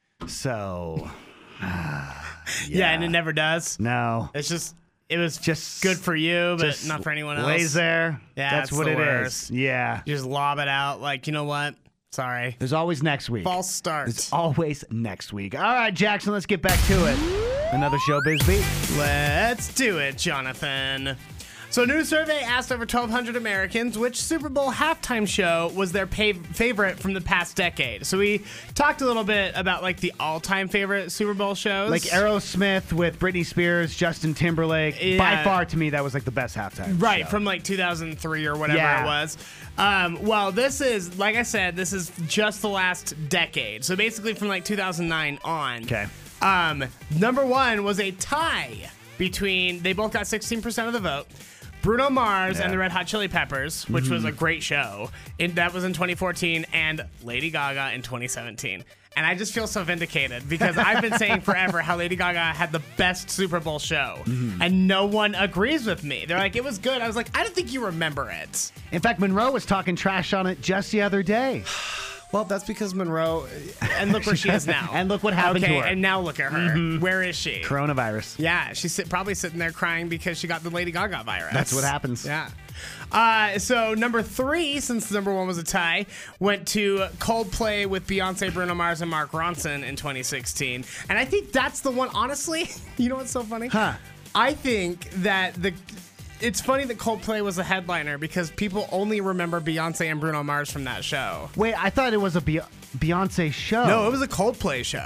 So, yeah, Yeah, and it never does. no, It's just, it was just good for you, but just not for anyone else. Lays there. Yeah, that's it's what the it is. worst. Yeah, You just lob it out like, you know what? Sorry. there's always next week. False start. There's always next week. All right, Jackson, let's get back to it. Another Showbiz Beat. Let's do it, Jonathan. So a new survey asked over twelve hundred Americans which Super Bowl halftime show was their pa- favorite from the past decade. So we talked a little bit about like the all-time favorite Super Bowl shows. Like Aerosmith with Britney Spears, Justin Timberlake. Yeah. By far, to me, that was like the best halftime. Right, show. from like two thousand three or whatever Yeah. it was. Um, well, this is, like I said, this is just the last decade. So basically from like two thousand nine on. Okay. Um, number one was a tie between, they both got sixteen percent of the vote. Bruno Mars Yeah. and the Red Hot Chili Peppers, which was a great show. And that was in twenty fourteen, and Lady Gaga in twenty seventeen. And I just feel so vindicated because I've been saying forever how Lady Gaga had the best Super Bowl show. And no one agrees with me. They're like, it was good. I was like, I don't think you remember it. In fact, Monroe was talking trash on it just the other day. Well, that's because Monroe, and look where she is now. And look what happened okay, to her. and now look at her. Where is she? Coronavirus. Yeah, she's sit, probably sitting there crying because she got the Lady Gaga virus. That's what happens. Yeah. Uh, so number three, since number one was a tie, went to Coldplay with Beyonce, Bruno Mars, and Mark Ronson in twenty sixteen. And I think that's the one, honestly, you know what's so funny? Huh. I think that the... It's funny that Coldplay was a headliner because people only remember Beyonce and Bruno Mars from that show. Wait, I thought it was a Be- Beyonce show. No, it was a Coldplay show.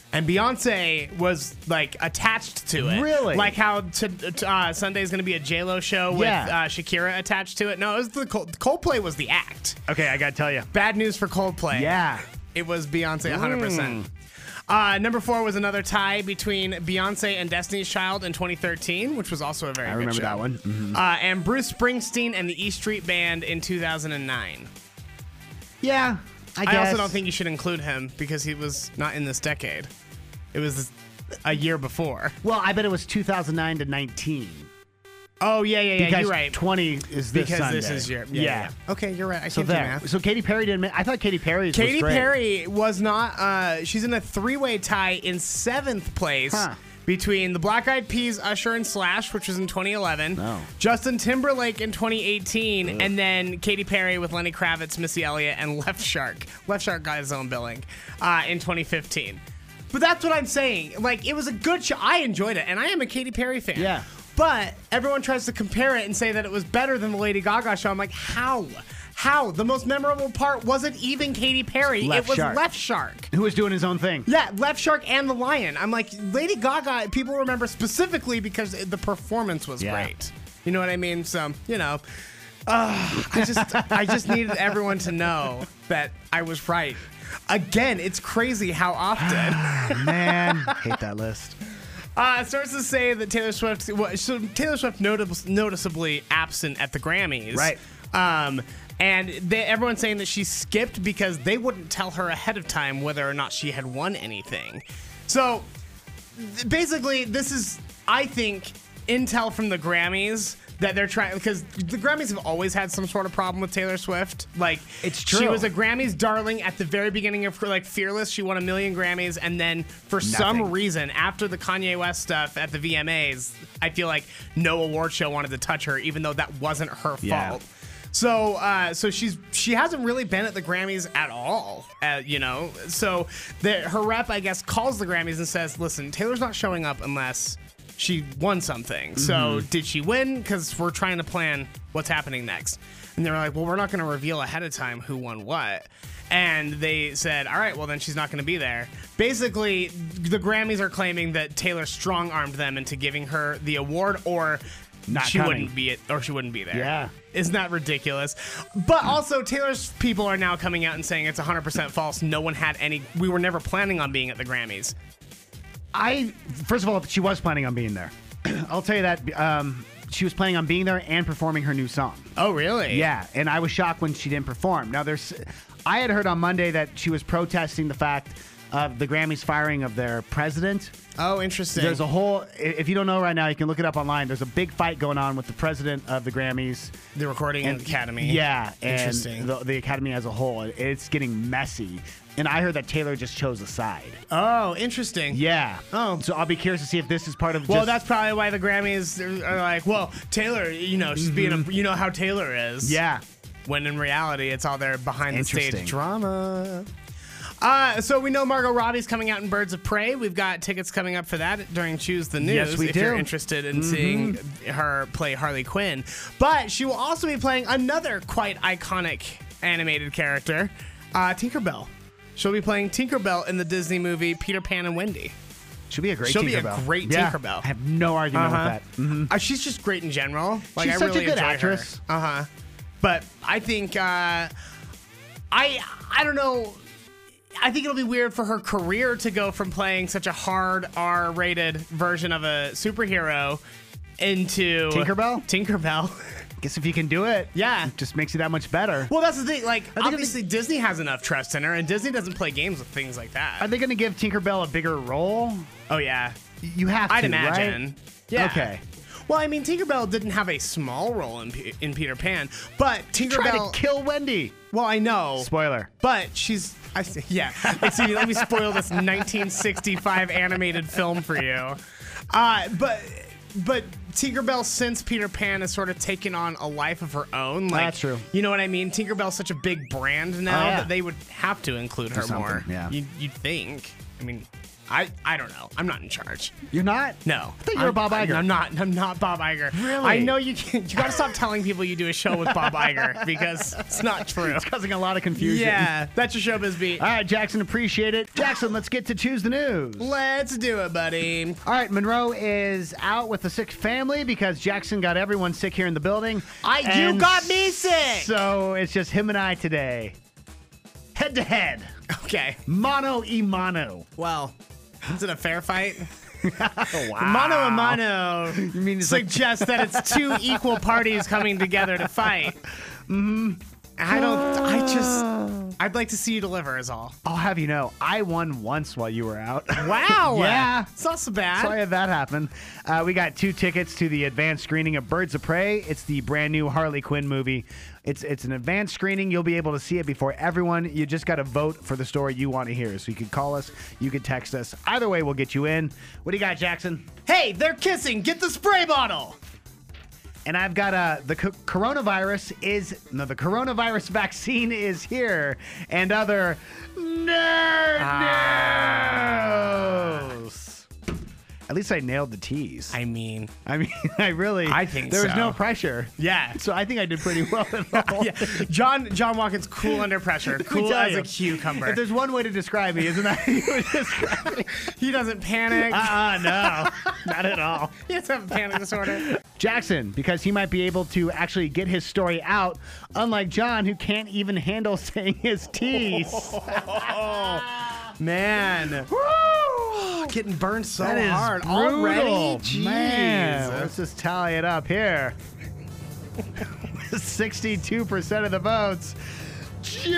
And Beyonce was like attached to it. Really? Like how t- t- uh, Sunday's going to be a J-Lo show with Yeah. uh, Shakira attached to it. No, it was the Col- Coldplay was the act. Okay, I got to tell you. Bad news for Coldplay. Yeah. It was Beyonce one hundred percent. Uh, number four was another tie between Beyonce and Destiny's Child in twenty thirteen, which was also a very I good remember show. that one. Mhm. Uh, and Bruce Springsteen and the E Street Band in two thousand nine. Yeah, I I, guess. also don't think you should include him because he was not in this decade. It was a year before. Well, I bet it was two thousand nine to nineteen. Oh, yeah, yeah, yeah, Because you're right. twenty is this Because Sunday. this is your... Yeah, Yeah. yeah, yeah. Okay, you're right. I So can't do there. math. So Katy Perry didn't. ma- I thought Katy Perry's Katy was great. Perry was not... Uh, she's in a three-way tie in seventh place Huh. between the Black Eyed Peas, Usher, and Slash, which was in twenty eleven. Oh. Justin Timberlake in twenty eighteen. And then Katy Perry with Lenny Kravitz, Missy Elliott, and Left Shark. Left Shark got his own billing uh, in twenty fifteen. But that's what I'm saying. Like, it was a good show. I enjoyed it, and I am a Katy Perry fan. Yeah. But everyone tries to compare it and say that it was better than the Lady Gaga show. I'm like, how? How? The most memorable part wasn't even Katy Perry. Left it was Shark. Left Shark. Who was doing his own thing. Yeah, Left Shark and the Lion. I'm like, Lady Gaga, people remember specifically because the performance was Yeah. great. You know what I mean? So, you know, uh, I just I just needed everyone to know that I was right. Again, it's crazy how often. Man, hate that list. Uh, sources say that Taylor Swift, well, so Taylor Swift notice, noticeably absent at the Grammys. Right. Um, and they, everyone's saying that she skipped because they wouldn't tell her ahead of time whether or not she had won anything. So th- basically, this is, I think, intel from the Grammys that they're trying, because the Grammys have always had some sort of problem with Taylor Swift. Like, It's she true. was a Grammys darling at the very beginning of her, like, Fearless. She won a million Grammys, and then for some Nothing. reason, after the Kanye West stuff at the V M As, I feel like no award show wanted to touch her, even though that wasn't her Yeah. fault. So, uh, so she's she hasn't really been at the Grammys at all, uh, you know. So, the, her rep, I guess, calls the Grammys and says, "Listen, Taylor's not showing up unless she won something. So, Mm-hmm. did she win? Because we're trying to plan what's happening next." And they were like, "Well, we're not going to reveal ahead of time who won what." And they said, "All right, well then she's not going to be there." Basically, the Grammys are claiming that Taylor strong-armed them into giving her the award, or Not she coming. wouldn't be it, or she wouldn't be there. Yeah. Isn't that ridiculous? But also, Taylor's people are now coming out and saying it's one hundred percent false. No one had any. We were never planning on being at the Grammys. I first of all, she was planning on being there. I'll tell you that. Um, she was planning on being there and performing her new song. Oh, really? Yeah, and I was shocked when she didn't perform. Now, there's, I had heard on Monday that she was protesting the fact of the Grammys firing of their president. Oh, interesting. There's a whole, if you don't know right now, you can look it up online. There's a big fight going on with the president of the Grammys. The Recording And- Academy. Yeah, and Interesting. the, the Academy as a whole. It's getting messy. And I heard that Taylor just chose a side. Oh, interesting. Yeah. Oh. So I'll be curious to see if this is part of Well, just, that's probably why the Grammys are like, well, Taylor, you know, she's being a, you know how Taylor is. Yeah. When in reality, it's all their behind the Interesting. stage drama. Uh, so we know Margot Robbie's coming out in Birds of Prey. We've got tickets coming up for that during Choose the News. Yes, we if do. you're interested in seeing her play Harley Quinn. But she will also be playing another quite iconic animated character, uh, Tinkerbell. She'll be playing Tinkerbell in the Disney movie Peter Pan and Wendy. She'll be a great She'll be a Tinkerbell. great Yeah, Tinkerbell. I have no argument Uh-huh. with that. Mhm. Uh, she's just great in general. Like, She's I such really a good enjoy actress. Uh huh. But I think uh, I I don't know. I think it'll be weird for her career to go from playing such a hard R-rated version of a superhero into Tinkerbell? Tinkerbell. Guess if you can do it, Yeah. it just makes you that much better. Well, that's the thing. Like, it'll be- obviously, Disney has enough trust in her, and Disney doesn't play games with things like that. Are they going to give Tinkerbell a bigger role? oh yeah, You have to, I'd imagine. right? Yeah. Okay. Well, I mean, Tinkerbell didn't have a small role in, P- in Peter Pan, but Try Tinkerbell. to kill Wendy. well, I know. Spoiler. But she's, I see, yeah. Let's see, let me spoil this nineteen sixty-five animated film for you. Uh, but, but Tinkerbell, since Peter Pan has sort of taken on a life of her own, like, That's true. You know what I mean? Tinkerbell's such a big brand now Oh, yeah. that they would have to include her something, more. yeah. You, you'd think. I mean, I, I don't know. I'm not in charge. You're not? No. I thought you were I'm, Bob Iger. I'm not. I'm not Bob Iger. Really? I know you can. You got to stop telling people you do a show with Bob Iger because it's not true. It's causing a lot of confusion. Yeah, that's your Showbiz Beat. All right, Jackson, appreciate it. Jackson, let's get to Choose the News. Let's do it, buddy. All right, Monroe is out with the sick family because Jackson got everyone sick here in the building. I you And got me sick. So it's just him and I today. Head to head. Okay. Mano y mano. Well, is it a fair fight? Wow. Mano a mano You mean it's like suggests that it's two equal parties coming together to fight. Mm-hmm. I don't. I just. I'd like to see you deliver. Is all. I'll have you know, I won once while you were out. Wow. Yeah. It's not so bad. So I had that happen. Uh, we got two tickets to the advanced screening of Birds of Prey. It's the brand new Harley Quinn movie. It's it's an advanced screening. You'll be able to see it before everyone. You just got to vote for the story you want to hear. So you could call us. You could text us. Either way, we'll get you in. What do you got, Jackson? Hey, they're kissing. Get the spray bottle. And I've got uh, the co- coronavirus is no the coronavirus vaccine is here and other nerd Ah. news. At least I nailed the T's. I mean, I mean, I really. I think there was so. no pressure. Yeah. So I think I did pretty well at all. yeah. John John Watkins, cool under pressure, Let me cool tell as you, a cucumber. If there's one way to describe me, isn't that you would describe me? He doesn't panic. Uh-uh, no, not at all. He doesn't have a panic disorder. Jackson, because he might be able to actually get his story out, unlike John, who can't even handle saying his T's. Oh, man. Woo! Getting burned so That is hard brutal. already. Jeez. Man, let's just tally it up here. sixty-two percent of the votes. John!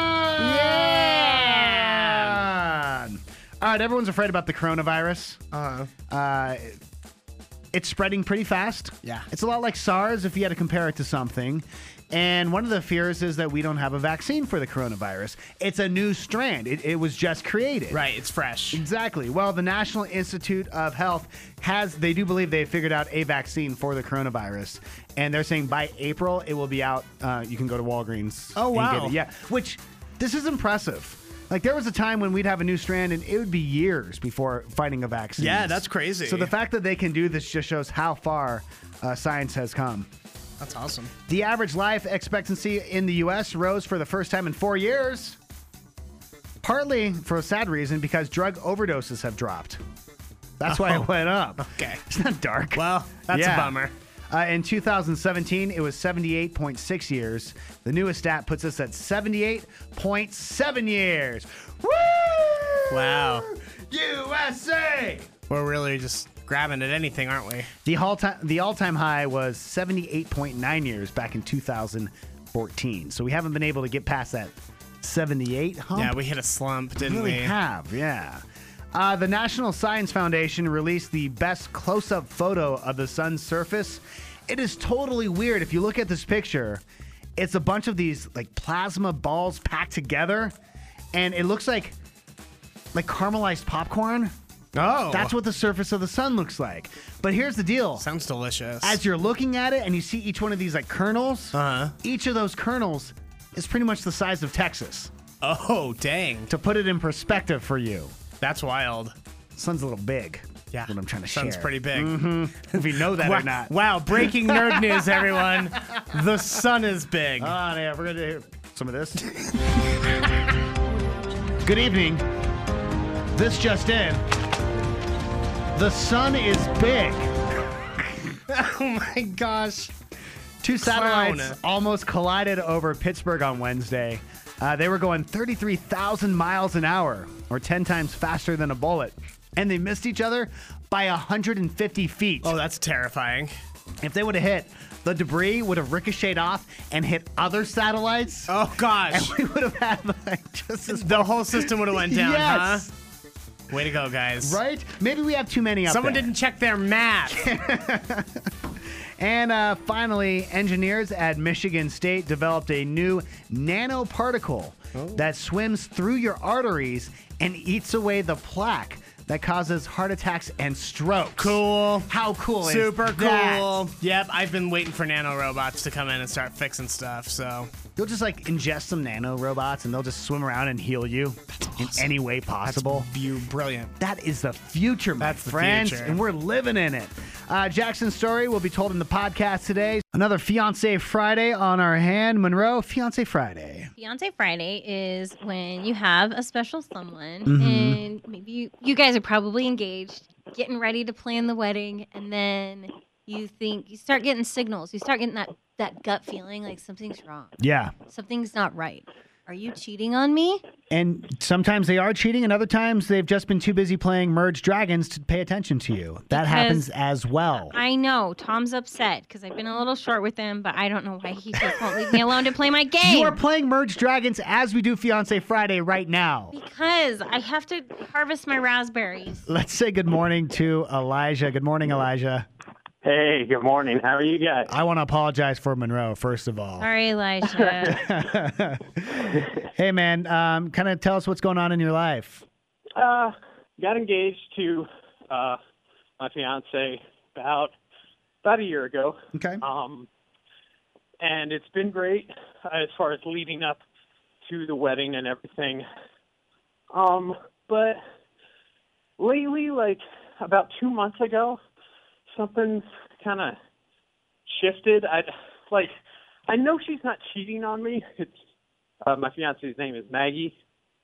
Yeah! All right, everyone's afraid about the coronavirus. Uh, Uh, it's spreading pretty fast. Yeah. It's a lot like SARS if you had to compare it to something. And one of the fears is that we don't have a vaccine for the coronavirus. It's a new strand. It, it was just created. right, it's fresh. Exactly. Well, the National Institute of Health has, they do believe they figured out a vaccine for the coronavirus. And they're saying by April, it will be out. Uh, you can go to Walgreens. Oh, and wow. get it. Yeah. Which, this is impressive. Like, there was a time when we'd have a new strand and it would be years before finding a vaccine. Yeah, that's crazy. So the fact that they can do this just shows how far uh, science has come. That's awesome. The average life expectancy in the U S rose for the first time in four years. Partly for a sad reason, because drug overdoses have dropped. That's why Oh. it went up. Okay. It's not dark. Well, that's Yeah. a bummer. Uh, in two thousand seventeen, it was seventy-eight point six years. The newest stat puts us at seventy-eight point seven years. Woo! Wow. U S A! We're really just grabbing at anything, aren't we? The all-time the all-time high was seventy-eight point nine years back in two thousand fourteen. So we haven't been able to get past that seventy-eight hump. Yeah, we hit a slump, didn't really we? have, yeah. Uh, the National Science Foundation released the best close-up photo of the sun's surface. It is totally weird. If you look at this picture, it's a bunch of these like plasma balls packed together, and it looks like like caramelized popcorn. Oh. That's what the surface of the sun looks like. But here's the deal. Sounds delicious. As you're looking at it and you see each one of these like kernels, Uh-huh. each of those kernels is pretty much the size of Texas. Oh, dang. To put it in perspective for you, That's wild. sun's a little big. Yeah. That's what I'm trying to Sounds share. pretty big. Mm-hmm. If you know that wow, or not. Wow, breaking nerd news, everyone. The sun is big. Oh, yeah, we're going to hear some of this. Good evening. This just in. The sun is big. Oh, my gosh. Two satellites Clown. almost collided over Pittsburgh on Wednesday. Uh, they were going thirty-three thousand miles an hour, or ten times faster than a bullet. And they missed each other by one hundred fifty feet. Oh, that's terrifying. If they would have hit, the debris would have ricocheted off and hit other satellites. Oh, gosh. And we would have had like just as The whole system would have went down, Yes. huh? Way to go, guys. Right? Maybe we have too many up Someone there. didn't check their math. And uh, finally, engineers at Michigan State developed a new nanoparticle Oh. that swims through your arteries and eats away the plaque that causes heart attacks and strokes. Cool. How cool is Super that? cool. Yep, I've been waiting for nanorobots to come in and start fixing stuff, so. You'll just like ingest some nano robots and they'll just swim around and heal you in any way possible. That's view brilliant. That is the future, my That's the friends, future. and we're living in it. Uh, Jackson's story will be told in the podcast today. Another Fiancé Friday on our hand. Monroe, Fiancé Friday. Fiancé Friday is when you have a special someone, Mhm. and maybe you, you guys are probably engaged, getting ready to plan the wedding, and then you think you start getting signals. You start getting that, that gut feeling like something's wrong. Yeah. Something's not right. Are you cheating on me? And sometimes they are cheating, and other times they've just been too busy playing Merge Dragons to pay attention to you. That Because happens as well. I know. Tom's upset because I've been a little short with him, but I don't know why he just won't leave me alone to play my game. You are playing Merge Dragons as we do Fiancé Friday right now. Because I have to harvest my raspberries. Let's say good morning to Elijah. Good morning, Elijah. Hey, good morning. How are you guys? I want to apologize for Monroe, first of all. Sorry, Elijah. Hey, man, um, kind of tell us what's going on in your life. Uh, got engaged to uh, my fiance about about a year ago. Okay. Um, and it's been great as far as leading up to the wedding and everything. Um, but lately, like about two months ago, something's kind of shifted. I like, I know she's not cheating on me. It's uh, my fiance's name is Maggie,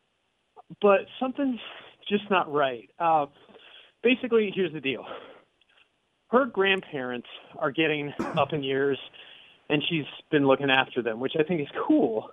but something's just not right. Uh, basically, here's the deal: her grandparents are getting up in years, and she's been looking after them, which I think is cool.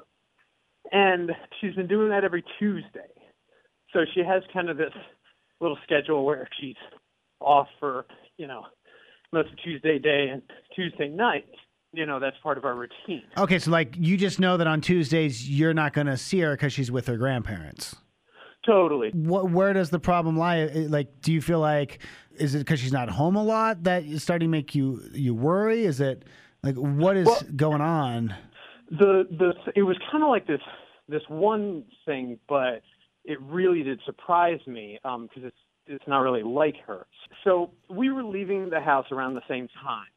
And she's been doing that every Tuesday, so she has kind of this little schedule where she's off for, you know, most of Tuesday day and Tuesday night. You know, that's part of our routine. Okay, so like you just know that on Tuesdays you're not going to see her because she's with her grandparents. Totally. What, where does the problem lie? Like, do you feel like, is it because she's not home a lot that is starting to make you, you worry? Is it like, what is well, going on? The, the, it was kind of like this, this one thing, but it really did surprise me um, because it's, it's not really like her. So we were leaving the house around the same time,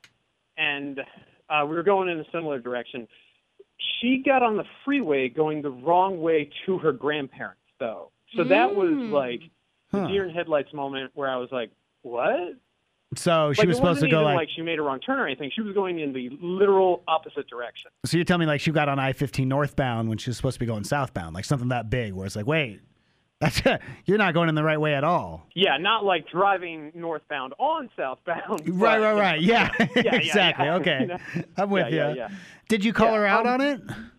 and uh, we were going in a similar direction. She got on the freeway going the wrong way to her grandparents, though. So mm. that was like the huh. deer in headlights moment where I was like, what? So she like, was it supposed to wasn't go even like, like she made a wrong turn or anything. She was going in the literal opposite direction. So you're telling me like she got on I fifteen northbound when she was supposed to be going southbound, like something that big where it's like, wait, that's you're not going in the right way at all. Yeah, not like driving northbound on southbound. Right, but, right, right. Yeah, yeah, yeah exactly. yeah. Okay, You know? I'm with yeah, you. Yeah, yeah. Did you call yeah, her out um, on it?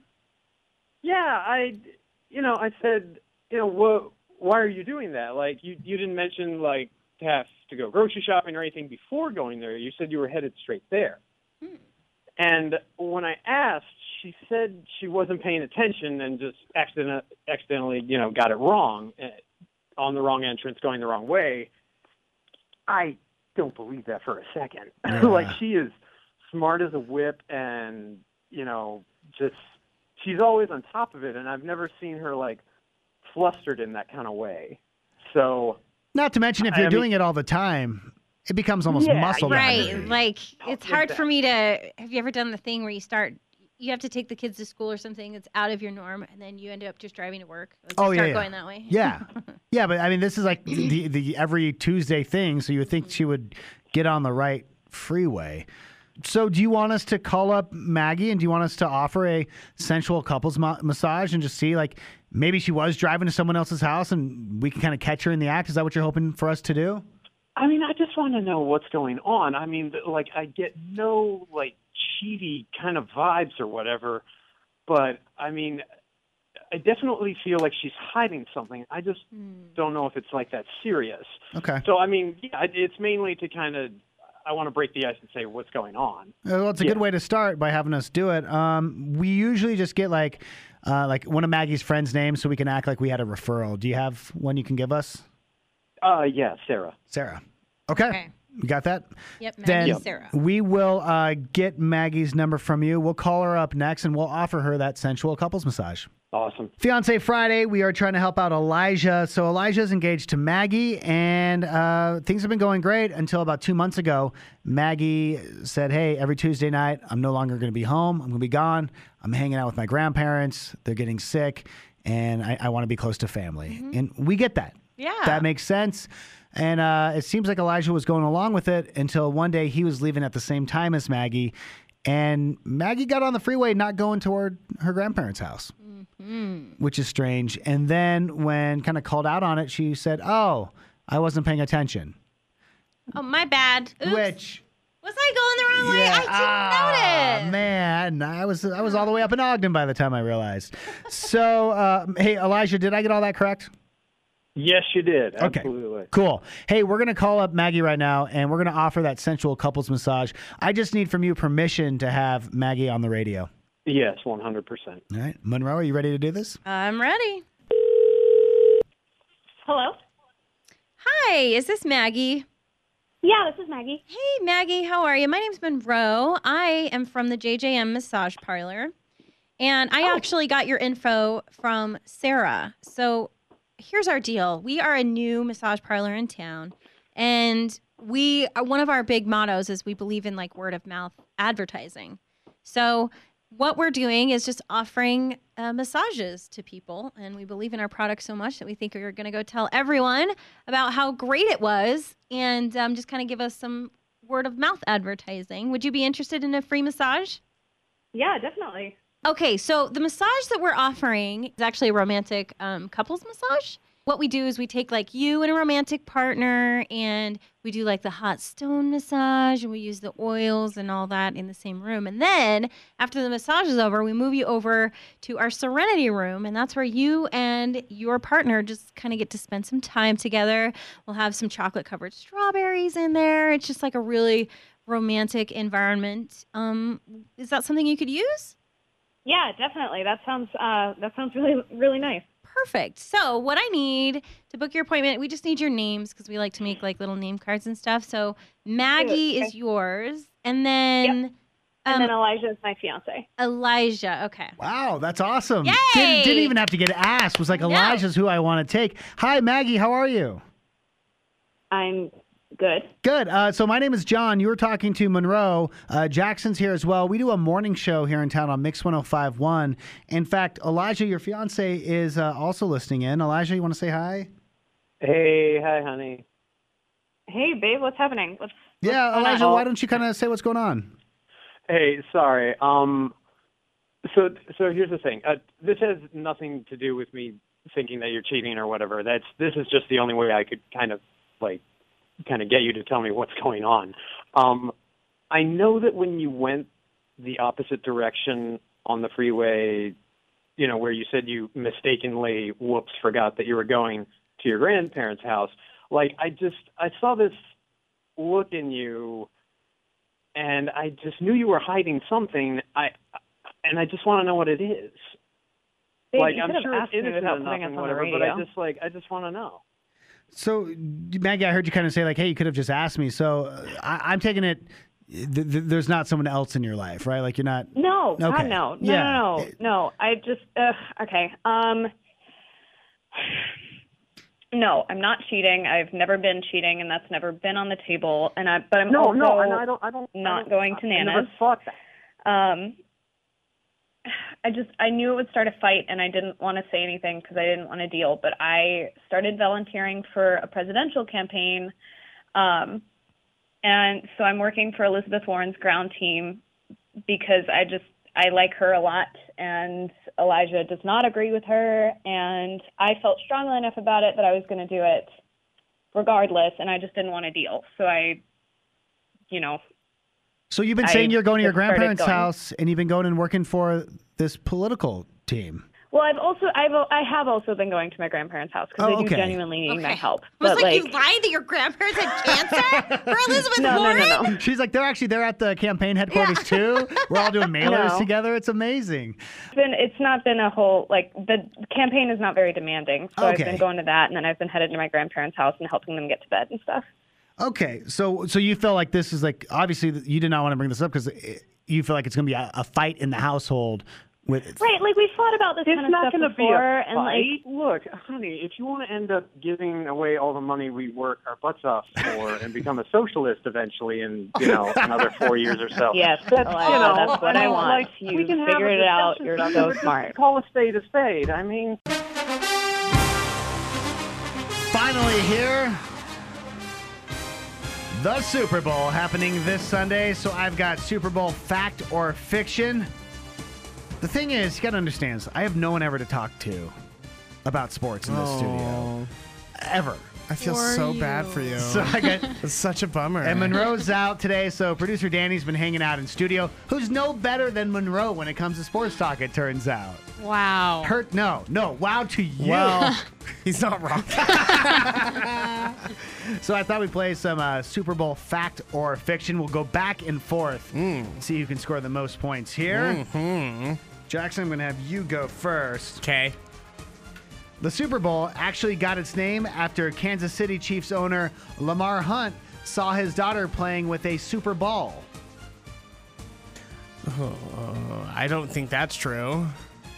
Yeah, I, you know, I said, you know, what? Why are you doing that? Like, you you didn't mention like to have to go grocery shopping or anything before going there. You said you were headed straight there. Hmm. And when I asked, she said she wasn't paying attention and just accident, accidentally, you know, got it wrong, on the wrong entrance, going the wrong way. I don't believe that for a second. Yeah. Like, she is smart as a whip and, you know, just, she's always on top of it, and I've never seen her, like, flustered in that kind of way. So... Not to mention, if you're I doing mean, it all the time, it becomes almost yeah, muscle right. memory. Like, it's hard for me to, have you ever done the thing where you start, you have to take the kids to school or something that's out of your norm, and then you end up just driving to work? Like, oh, you yeah, start yeah. going that way? Yeah. Yeah, but I mean, this is like the, the every Tuesday thing, so you would think she would get on the right freeway. So do you want us to call up Maggie, and do you want us to offer a sensual couples ma- massage and just see, like, maybe she was driving to someone else's house and we can kind of catch her in the act? Is that what you're hoping for us to do? I mean, I just want to know what's going on. I mean, like, I get no, like, cheaty kind of vibes or whatever, but, I mean, I definitely feel like she's hiding something. I just mm. don't know if it's, like, that serious. Okay. So, I mean, yeah, it's mainly to kind of, I want to break the ice and say what's going on. Well, it's a yeah. good way to start by having us do it. Um, we usually just get like uh, like one of Maggie's friends' names so we can act like we had a referral. Do you have one you can give us? Uh, yeah, Sarah. Sarah. Okay. okay. You got that? Yep, Maggie Then and Sarah. we will uh, get Maggie's number from you. We'll call her up next, and we'll offer her that sensual couples massage. Awesome. Fiance Friday, we are trying to help out Elijah. So Elijah's engaged to Maggie, and uh, things have been going great until about two months ago. Maggie said, hey, every Tuesday night, I'm no longer going to be home. I'm going to be gone. I'm hanging out with my grandparents. They're getting sick, and I, I want to be close to family. Mm-hmm. And we get that. Yeah. That makes sense. And uh, it seems like Elijah was going along with it until one day he was leaving at the same time as Maggie. And Maggie got on the freeway not going toward her grandparents' house, mm-hmm. which is strange. And then when kind of called out on it, she said, oh, I wasn't paying attention. Oh, my bad. Oops. Which... Was I going the wrong way? Yeah. I didn't ah, notice. Man, I was I was all the way up in Ogden by the time I realized. So, uh, hey, Elijah, did I get all that correct? Yes, you did. Okay, Absolutely. cool. Hey, we're going to call up Maggie right now, and we're going to offer that sensual couples massage. I just need from you permission to have Maggie on the radio. Yes, one hundred percent. All right. Monroe, are you ready to do this? I'm ready. Hello? Hi, is this Maggie? Yeah, this is Maggie. Hey, Maggie, how are you? My name's Monroe. I am from the J J M Massage Parlor, and I Oh. actually got your info from Sarah. So here's our deal. We are a new massage parlor in town, and we one of our big mottos is we believe in like word of mouth advertising. So what we're doing is just offering uh, massages to people, and we believe in our product so much that we think you're going to go tell everyone about how great it was, and um, just kind of give us some word of mouth advertising. Would you be interested in a free massage? Yeah, definitely. Okay, so the massage that we're offering is actually a romantic um, couples massage. What we do is we take like you and a romantic partner, and we do like the hot stone massage, and we use the oils and all that in the same room. And then after the massage is over, we move you over to our serenity room, and that's where you and your partner just kind of get to spend some time together. We'll have some chocolate covered strawberries in there. It's just like a really romantic environment. Um, is that something you could use? Yeah, definitely. That sounds uh, that sounds really really nice. Perfect. So what I need to book your appointment, we just need your names because we like to make like little name cards and stuff. So Maggie Okay. is yours, and then Yep. And um, then Elijah is my fiance. Elijah. Okay. Wow, that's awesome. Yay! Didn't, didn't even have to get asked. Was like, No. Elijah's who I want to take. Hi, Maggie. How are you? I'm good. Good. Uh, so my name is John. You were talking to Monroe. Uh, Jackson's here as well. We do a morning show here in town on Mix one oh five point one. In fact, Elijah, your fiance, is uh, also listening in. Elijah, you want to say hi? Hey, hi, honey. Hey, babe, what's happening? What's, Yeah, what's going Elijah, on? why don't you kind of say what's going on? Hey, sorry. Um, so, so here's the thing. Uh, this has nothing to do with me thinking that you're cheating or whatever. That's this is just the only way I could kind of like kind of get you to tell me what's going on. Um, I know that when you went the opposite direction on the freeway, you know, where you said you mistakenly, whoops, forgot that you were going to your grandparents' house. Like, I just, I saw this look in you, and I just knew you were hiding something. I, and I just want to know what it is. Babe, like, you I'm could have sure it's asked me innocent without enough putting us and on the whatever, but I radio. just like, I just want to know. So, Maggie, I heard you kind of say, like, hey, you could have just asked me. So uh, I, I'm taking it, th- th- there's not someone else in your life, right? Like, you're not. No, Okay. God, no, no, Yeah. no, no, no. I just, uh, okay. Um, no, I'm not cheating. I've never been cheating, and that's never been on the table. And I, but I'm No, also no, and I don't, I don't, I not don't- going to I Nana's. never thought that. Um, I just, I knew it would start a fight, and I didn't want to say anything because I didn't want to deal. But I started volunteering for a presidential campaign, um, and so I'm working for Elizabeth Warren's ground team because I just, I like her a lot, and Elijah does not agree with her, and I felt strongly enough about it that I was going to do it regardless, and I just didn't want to deal. So I, you know. So you've been I saying you're going to your just started grandparents' going. house, and you've been going and working for this political team. Well, I've also I've I have also been going to my grandparents' house because Oh, they do okay. genuinely need my help. I was But like, you lied that your grandparents had cancer for Elizabeth No, no, Warren? no, no. She's like, they're actually, they're at the campaign headquarters too. We're all doing mailers No. together. It's amazing. It's been it's not been a whole like the campaign is not very demanding. So Okay. I've been going to that, and then I've been headed to my grandparents' house and helping them get to bed and stuff. Okay, so so you feel like this is like obviously you did not want to bring this up because you feel like it's going to be a, a fight in the household with Right, like we fought about this It's kind of not stuff going to be before, a and like fight. Look, honey, if you want to end up giving away all the money we work our butts off for and become a socialist eventually in, you know, another four years or so. Yes, that's, Alexa, you know, that's what I mean, want. Like, You we can have figured a it out. discussion You're about so it, but smart. Call a spade a spade. I mean... Finally here, the Super Bowl happening this Sunday. So I've got Super Bowl fact or fiction. The thing is, you got to understand, I have no one ever to talk to about sports in this Oh. studio. Ever. I feel For so you. bad for you. So I got, It's such a bummer. and Monroe's out today, so producer Danny's been hanging out in studio. Who's no better than Monroe when it comes to sports talk, it turns out. Wow. Hurt? No, no. Wow to you. Well, he's not wrong. So I thought we'd play some uh, Super Bowl fact or fiction. We'll go back and forth, see who can score the most points here. Mm-hmm. Jackson, I'm going to have you go first. Okay. The Super Bowl actually got its name after Kansas City Chiefs owner Lamar Hunt saw his daughter playing with a Super Ball. Oh, I don't think that's true.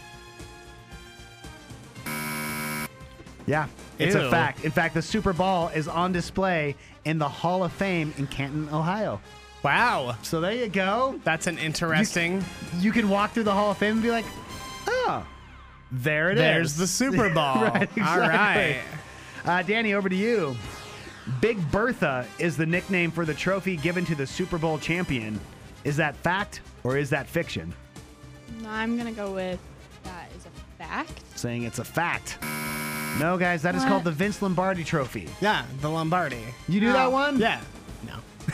Yeah, it's Ew. a fact. In fact, the Super Bowl is on display in the Hall of Fame in Canton, Ohio. Wow. So there you go. That's an interesting. You can walk through the Hall of Fame and be like, oh, there it is. There's the Super Bowl. Right, exactly. All right. Uh, Danny, over to you. Big Bertha is the nickname for the trophy given to the Super Bowl champion. Is that fact or is that fiction? I'm going to go with that is a fact. Saying it's a fact. No, guys, that is What? called the Vince Lombardi Trophy. Yeah, the Lombardi. You knew Oh. that one? Yeah. No.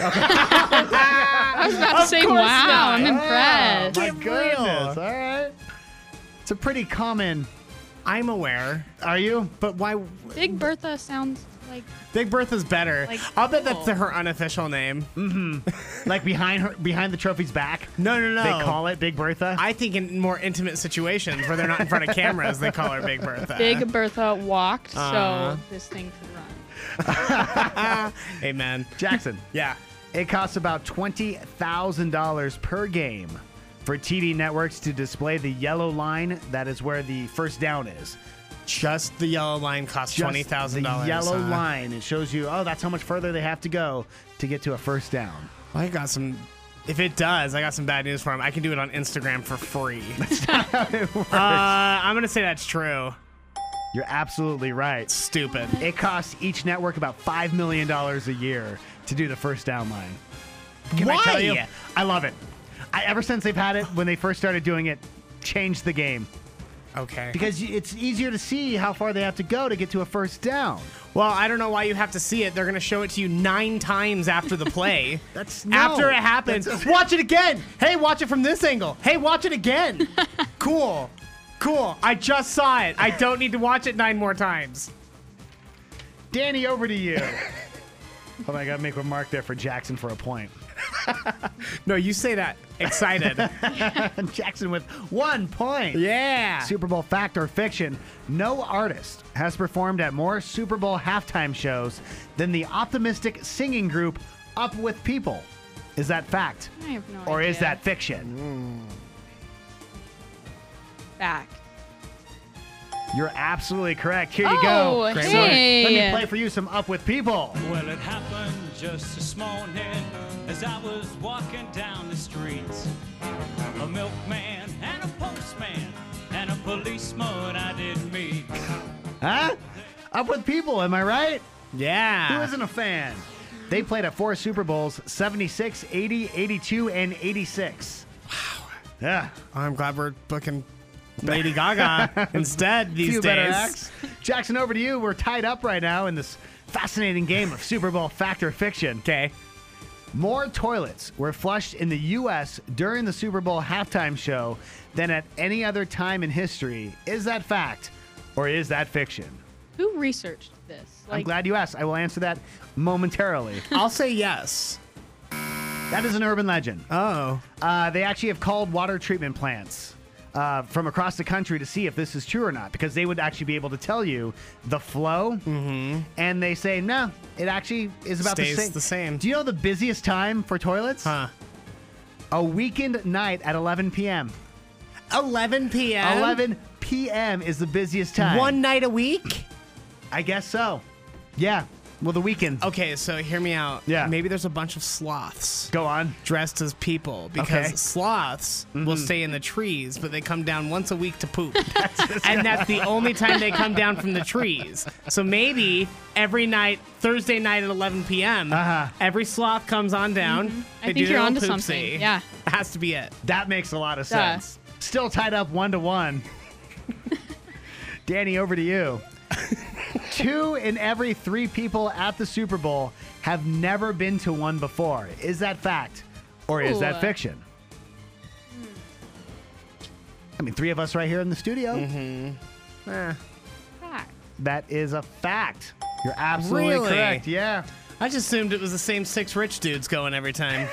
I was about to Of say, course wow, not. I'm impressed. Oh, my Get goodness. real. All right. It's a pretty common. I'm aware. Are you? But why? Big Bertha sounds like Big Bertha's better. Like, I'll bet cool. that's the, her unofficial name. Mm-hmm. Like behind her, behind the trophy's back? No, no, no. They call it Big Bertha? I think in more intimate situations where they're not in front of cameras, they call her Big Bertha. Big Bertha walked, Uh-huh. so this thing could run. Amen. Jackson. Yeah. It costs about twenty thousand dollars per game for T V networks to display the yellow line. That is where the first down is. Just the yellow line costs Just twenty thousand dollars. The yellow huh? line. It shows you, oh, that's how much further they have to go to get to a first down. I got some. If it does, I got some bad news for him. I can do it on Instagram for free. It works. uh, I'm gonna say that's true. You're absolutely right. Stupid. It costs each network about five million dollars a year to do the first down line. Can I tell you? Why? I love it. I, ever since they've had it, when they first started doing it, changed the game. Okay. Because y- it's easier to see how far they have to go to get to a first down. Well, I don't know why you have to see it. They're gonna show it to you nine times after the play. That's no, after it happens. that's- Watch it again. Hey, watch it from this angle. Hey, watch it again. Cool. Cool. I just saw it. I don't need to watch it nine more times. Danny, over to you. Oh my God, make a mark there for Jackson for a point. No, you say that excited. Jackson with one point. Yeah. Super Bowl fact or fiction. No artist has performed at more Super Bowl halftime shows than the optimistic singing group Up With People. Is that fact? I have no Or idea. is that fiction? fact? You're absolutely correct. Here you Oh, go. Great So, hey. let me play for you some Up With People. Well, it happened just this morning as I was walking down the streets. A milkman and a postman and a policeman I did meet. Huh? Up With People, am I right? Yeah. Who isn't a fan? They played at four Super Bowls, seventy-six, eighty, eighty-two, and eighty-six. Wow. Yeah. I'm glad we're booking Lady Gaga instead these Few days. better acts. Jackson, over to you. We're tied up right now in this fascinating game of Super Bowl fact or fiction. Okay. More toilets were flushed in the U S during the Super Bowl halftime show than at any other time in history. Is that fact or is that fiction? Who researched this? I'm glad you asked. I will answer that momentarily. I'll say yes. That is an urban legend. Oh. Uh, they actually have called water treatment plants uh, from across the country to see if this is true or not, because they would actually be able to tell you the flow. Mm-hmm. And they say, no, it actually is about Stays the same. the same. Do you know the busiest time for toilets? Huh. A weekend night at eleven p.m. eleven p.m.? eleven p.m. is the busiest time. One night a week? I guess so. Yeah. Well, the weekend. Okay, so hear me out. Yeah. Maybe there's a bunch of sloths. Go on. Dressed as people, because Okay. sloths Mhm. will stay in the trees, but they come down once a week to poop. And that's the only time they come down from the trees. So maybe every night, Thursday night at eleven p.m., Uh-huh. every sloth comes on down. Mhm. I They think do you're their onto little something. poopsie. Yeah. Has to be it. That makes a lot of Duh. sense. Still tied up one to one. Danny, over to you. Two in every three people at the Super Bowl have never been to one before. Is that fact or is that Ooh. fiction? I mean, three of us right here in the studio. Mm-hmm. Eh. Fact. That is a fact. You're absolutely Really? correct. Yeah. I just assumed it was the same six rich dudes going every time.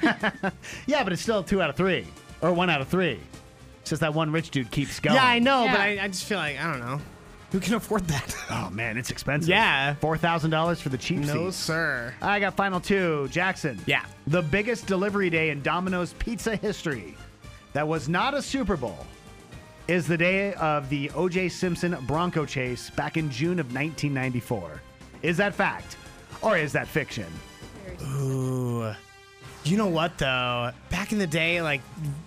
Yeah, but it's still two out of three or one out of three. It's just that one rich dude keeps going. Yeah, I know, Yeah. but I, I just feel like, I don't know. Who can afford that? Oh, man, it's expensive. Yeah. four thousand dollars for the cheap No, seats. sir. I got final two. Jackson. Yeah. The biggest delivery day in Domino's pizza history that was not a Super Bowl is the day of the O J Simpson Bronco chase back in June of nineteen ninety-four. Is that fact or is that fiction? Ooh. You know what, though? Back in the day, like,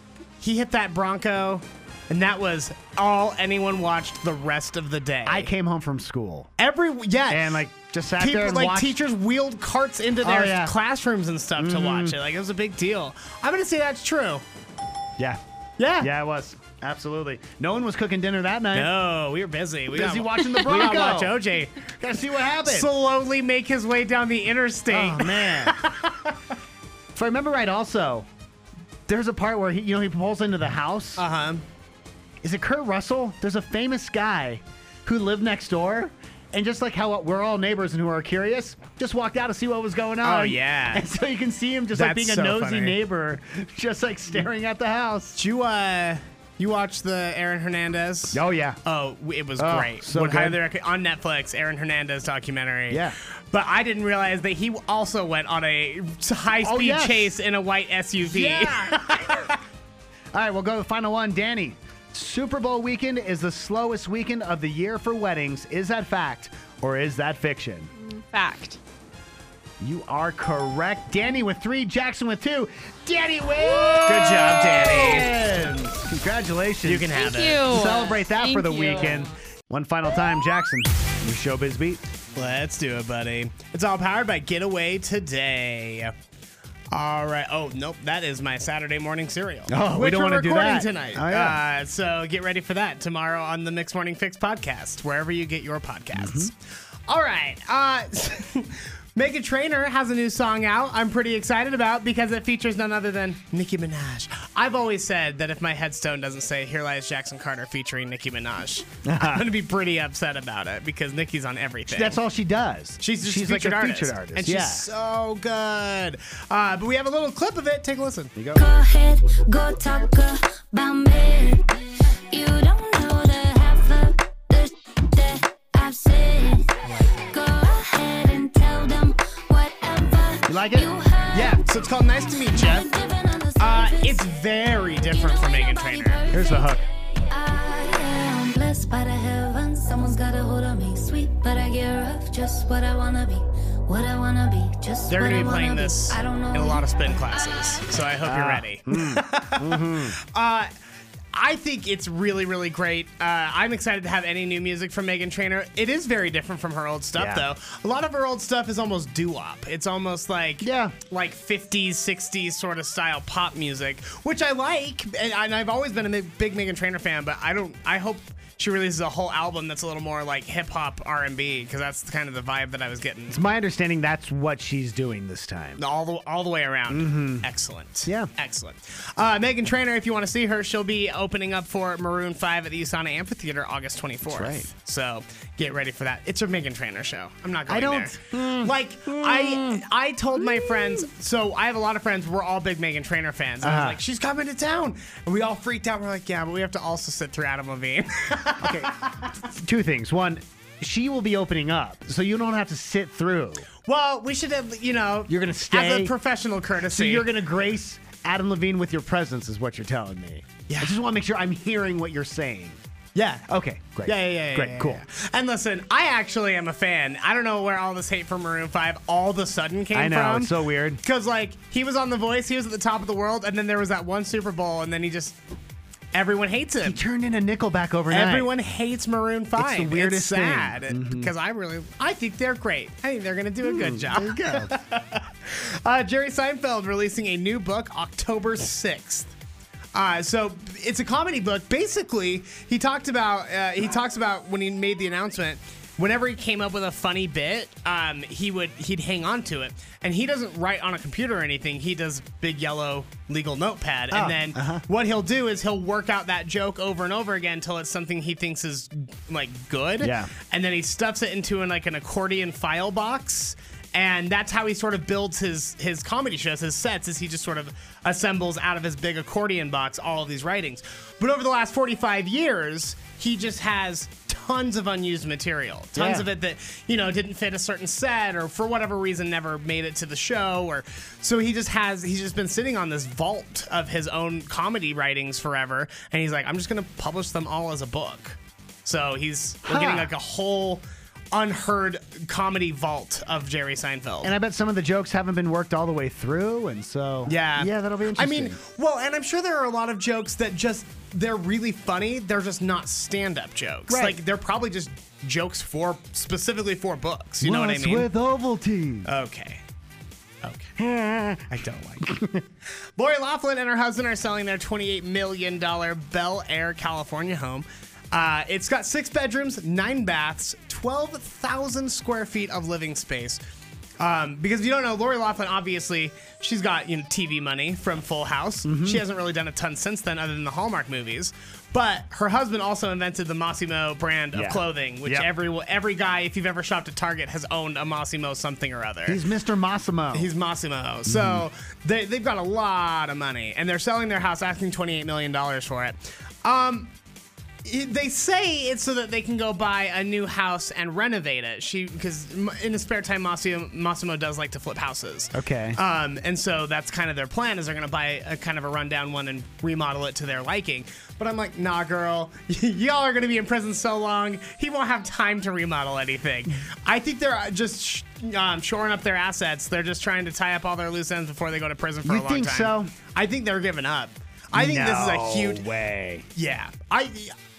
he hit that Bronco, and that was all anyone watched the rest of the day. I came home from school. Every, yeah. And, like, just sat People, there and like, watched. teachers wheeled carts into Oh, their yeah. classrooms and stuff to Mhm. watch it. Like, it was a big deal. I'm going to say that's true. Yeah. Yeah. Yeah, it was. Absolutely. No one was cooking dinner that night. No, we were busy. We Busy got, watching the We Bronco. got to watch O J Gotta see what happened. slowly make his way down the interstate. Oh, man. If I remember right, also, there's a part where he, you know, he pulls into the house. Uh-huh. Is it Kurt Russell? There's a famous guy who lived next door. And just like how we're all neighbors and who are curious, just walked out to see what was going on. Oh, yeah. And so you can see him just like That's being a so nosy funny. neighbor, just like staring at the house. Did you, uh, you watch the Aaron Hernandez? Oh, yeah. Oh, it was Oh, great. so Would good. highly rec- on Netflix, Aaron Hernandez documentary. Yeah. But I didn't realize that he also went on a high-speed Oh, yes. chase in a white S U V. Yeah. All right, we'll go to the final one. Danny, Super Bowl weekend is the slowest weekend of the year for weddings. Is that fact or is that fiction? Fact. You are correct. Danny with three, Jackson with two. Danny wins! Good job, Danny. Congratulations. You can have Thank it. you. Celebrate that for Thank the you. weekend. One final time, Jackson. Your Showbiz Beat. Let's do it, buddy. It's all powered by Getaway Today. All right. Oh, nope. That is my Saturday morning cereal. Oh, we which don't we're wanna do recording that. tonight. Oh, yeah. uh, so get ready for that tomorrow on the Mixed Morning Fix podcast, wherever you get your podcasts. Mm-hmm. All right. Uh, Meghan Trainor has a new song out I'm pretty excited about because it features none other than Nicki Minaj. I've always said that if my headstone doesn't say Here Lies Jackson Carter featuring Nicki Minaj, I'm going to be pretty upset about it because Nicki's on everything. That's all she does. She's just she's featured like a artist. featured artist. And yeah. she's so good. Uh, but we have a little clip of it. Take a listen. Here you Go go. ahead, go talk about me. You don't know the half of the shit that I've said. Go ahead and tell them whatever You like it? you heard. Yeah, so it's called Nice to Meet Ya. Uh, it's very different from Meghan Trainor. Here's the hook. I am blessed by the heavens. Someone's got a hold on me. Sweet, but I get rough. Just what I wanna be. What I wanna be. Just They're what going I to be wanna playing be. this I don't in know a lot of spin classes, so I hope you're Ah. ready. Mm. Mm-hmm. Uh, I think it's really, really great. Uh, I'm excited to have any new music from Meghan Trainor. It is very different from her old stuff, Yeah. though. A lot of her old stuff is almost doo-wop. It's almost like Yeah. like fifties, sixties sort of style pop music, which I like, and, and I've always been a big, big Meghan Trainor fan. But I don't. I hope she releases a whole album that's a little more like hip hop R and B, because that's kind of the vibe that I was getting. It's my understanding that's what she's doing this time. All the all the way around. Mm-hmm. Excellent. Yeah. Excellent. Uh, Meghan Trainor, if you want to see her, she'll be opening up for Maroon five at the USANA Amphitheater August twenty-fourth. That's right. So get ready for that. It's a Meghan Trainor show. I'm not going I don't. there. Mm, Like, I I told my friends, so I have a lot of friends, we're all big Meghan Trainor fans. And I Uh-huh. was like, she's coming to town. And we all freaked out. We're like, yeah, but we have to also sit through Adam Levine. Okay. Two things. One, she will be opening up, so you don't have to sit through. Well, we should have, you know, You're going to stay. as a professional courtesy. So you're going to grace Adam Levine with your presence, is what you're telling me. Yeah. I just want to make sure I'm hearing what you're saying. Yeah. Okay, great. Yeah, yeah, yeah. Great, yeah, cool. yeah. And listen, I actually am a fan. I don't know where all this hate for Maroon five all of a sudden came I know, from. it's so weird. Because, like, he was on The Voice, he was at the top of the world, and then there was that one Super Bowl, and then he just. Everyone hates him. He turned into Nickelback overnight. Everyone hates Maroon five. It's the weirdest thing. sad Mhm. because I really, I think they're great. I think they're going to do a good Mm, job. there you go. uh, Jerry Seinfeld releasing a new book October sixth. Uh, so it's a comedy book. Basically, he talked about uh, he talks about when he made the announcement. Whenever he came up with a funny bit, um, he would he'd hang on to it, and he doesn't write on a computer or anything. He does big yellow legal notepad, Oh, and then uh-huh. what he'll do is he'll work out that joke over and over again until it's something he thinks is like good. Yeah. And then he stuffs it into an, like an accordion file box. And that's how he sort of builds his his comedy shows, his sets, is he just sort of assembles out of his big accordion box all of these writings. But over the last forty-five years, he just has tons of unused material. Tons Yeah. of it that, you know, didn't fit a certain set or for whatever reason never made it to the show. Or so he just has he's just been sitting on this vault of his own comedy writings forever. And he's like, I'm just gonna publish them all as a book. So he's we're Huh. getting like a whole unheard comedy vault of Jerry Seinfeld. And I bet some of the jokes haven't been worked all the way through, and so Yeah. yeah, that'll be I interesting. mean, well, and I'm sure there are a lot of jokes that just they're really funny. They're just not stand-up jokes. Right. Like they're probably just jokes for specifically for books. You know what I What's mean? with Ovaltine? Okay. Okay. I don't like it. Lori Loughlin and her husband are selling their twenty-eight million dollars Bel Air, California home. Uh, it's got six bedrooms, nine baths, twelve thousand square feet of living space. Um, because if you don't know, Lori Loughlin, obviously, she's got you know T V money from Full House. Mm-hmm. She hasn't really done a ton since then other than the Hallmark movies. But her husband also invented the Massimo brand of Yeah. clothing, which Yep. every every guy, if you've ever shopped at Target, has owned a Massimo something or other. He's Mister Massimo. He's Massimo. So they, they've got a lot of money, and they're selling their house, asking twenty-eight million dollars for it. Um, it- they say it's so that they can go buy a new house and renovate it. She because in his spare time, Massimo, Massimo does like to flip houses. Okay. Um, and so that's kind of their plan is they're going to buy a kind of a rundown one and remodel it to their liking. But I'm like, nah, girl, y'all are going to be in prison so long, he won't have time to remodel anything. I think they're just sh- um, shoring up their assets. They're just trying to tie up all their loose ends before they go to prison for You a long think time. so? I think they're giving up. I think this is a huge way. Yeah. I.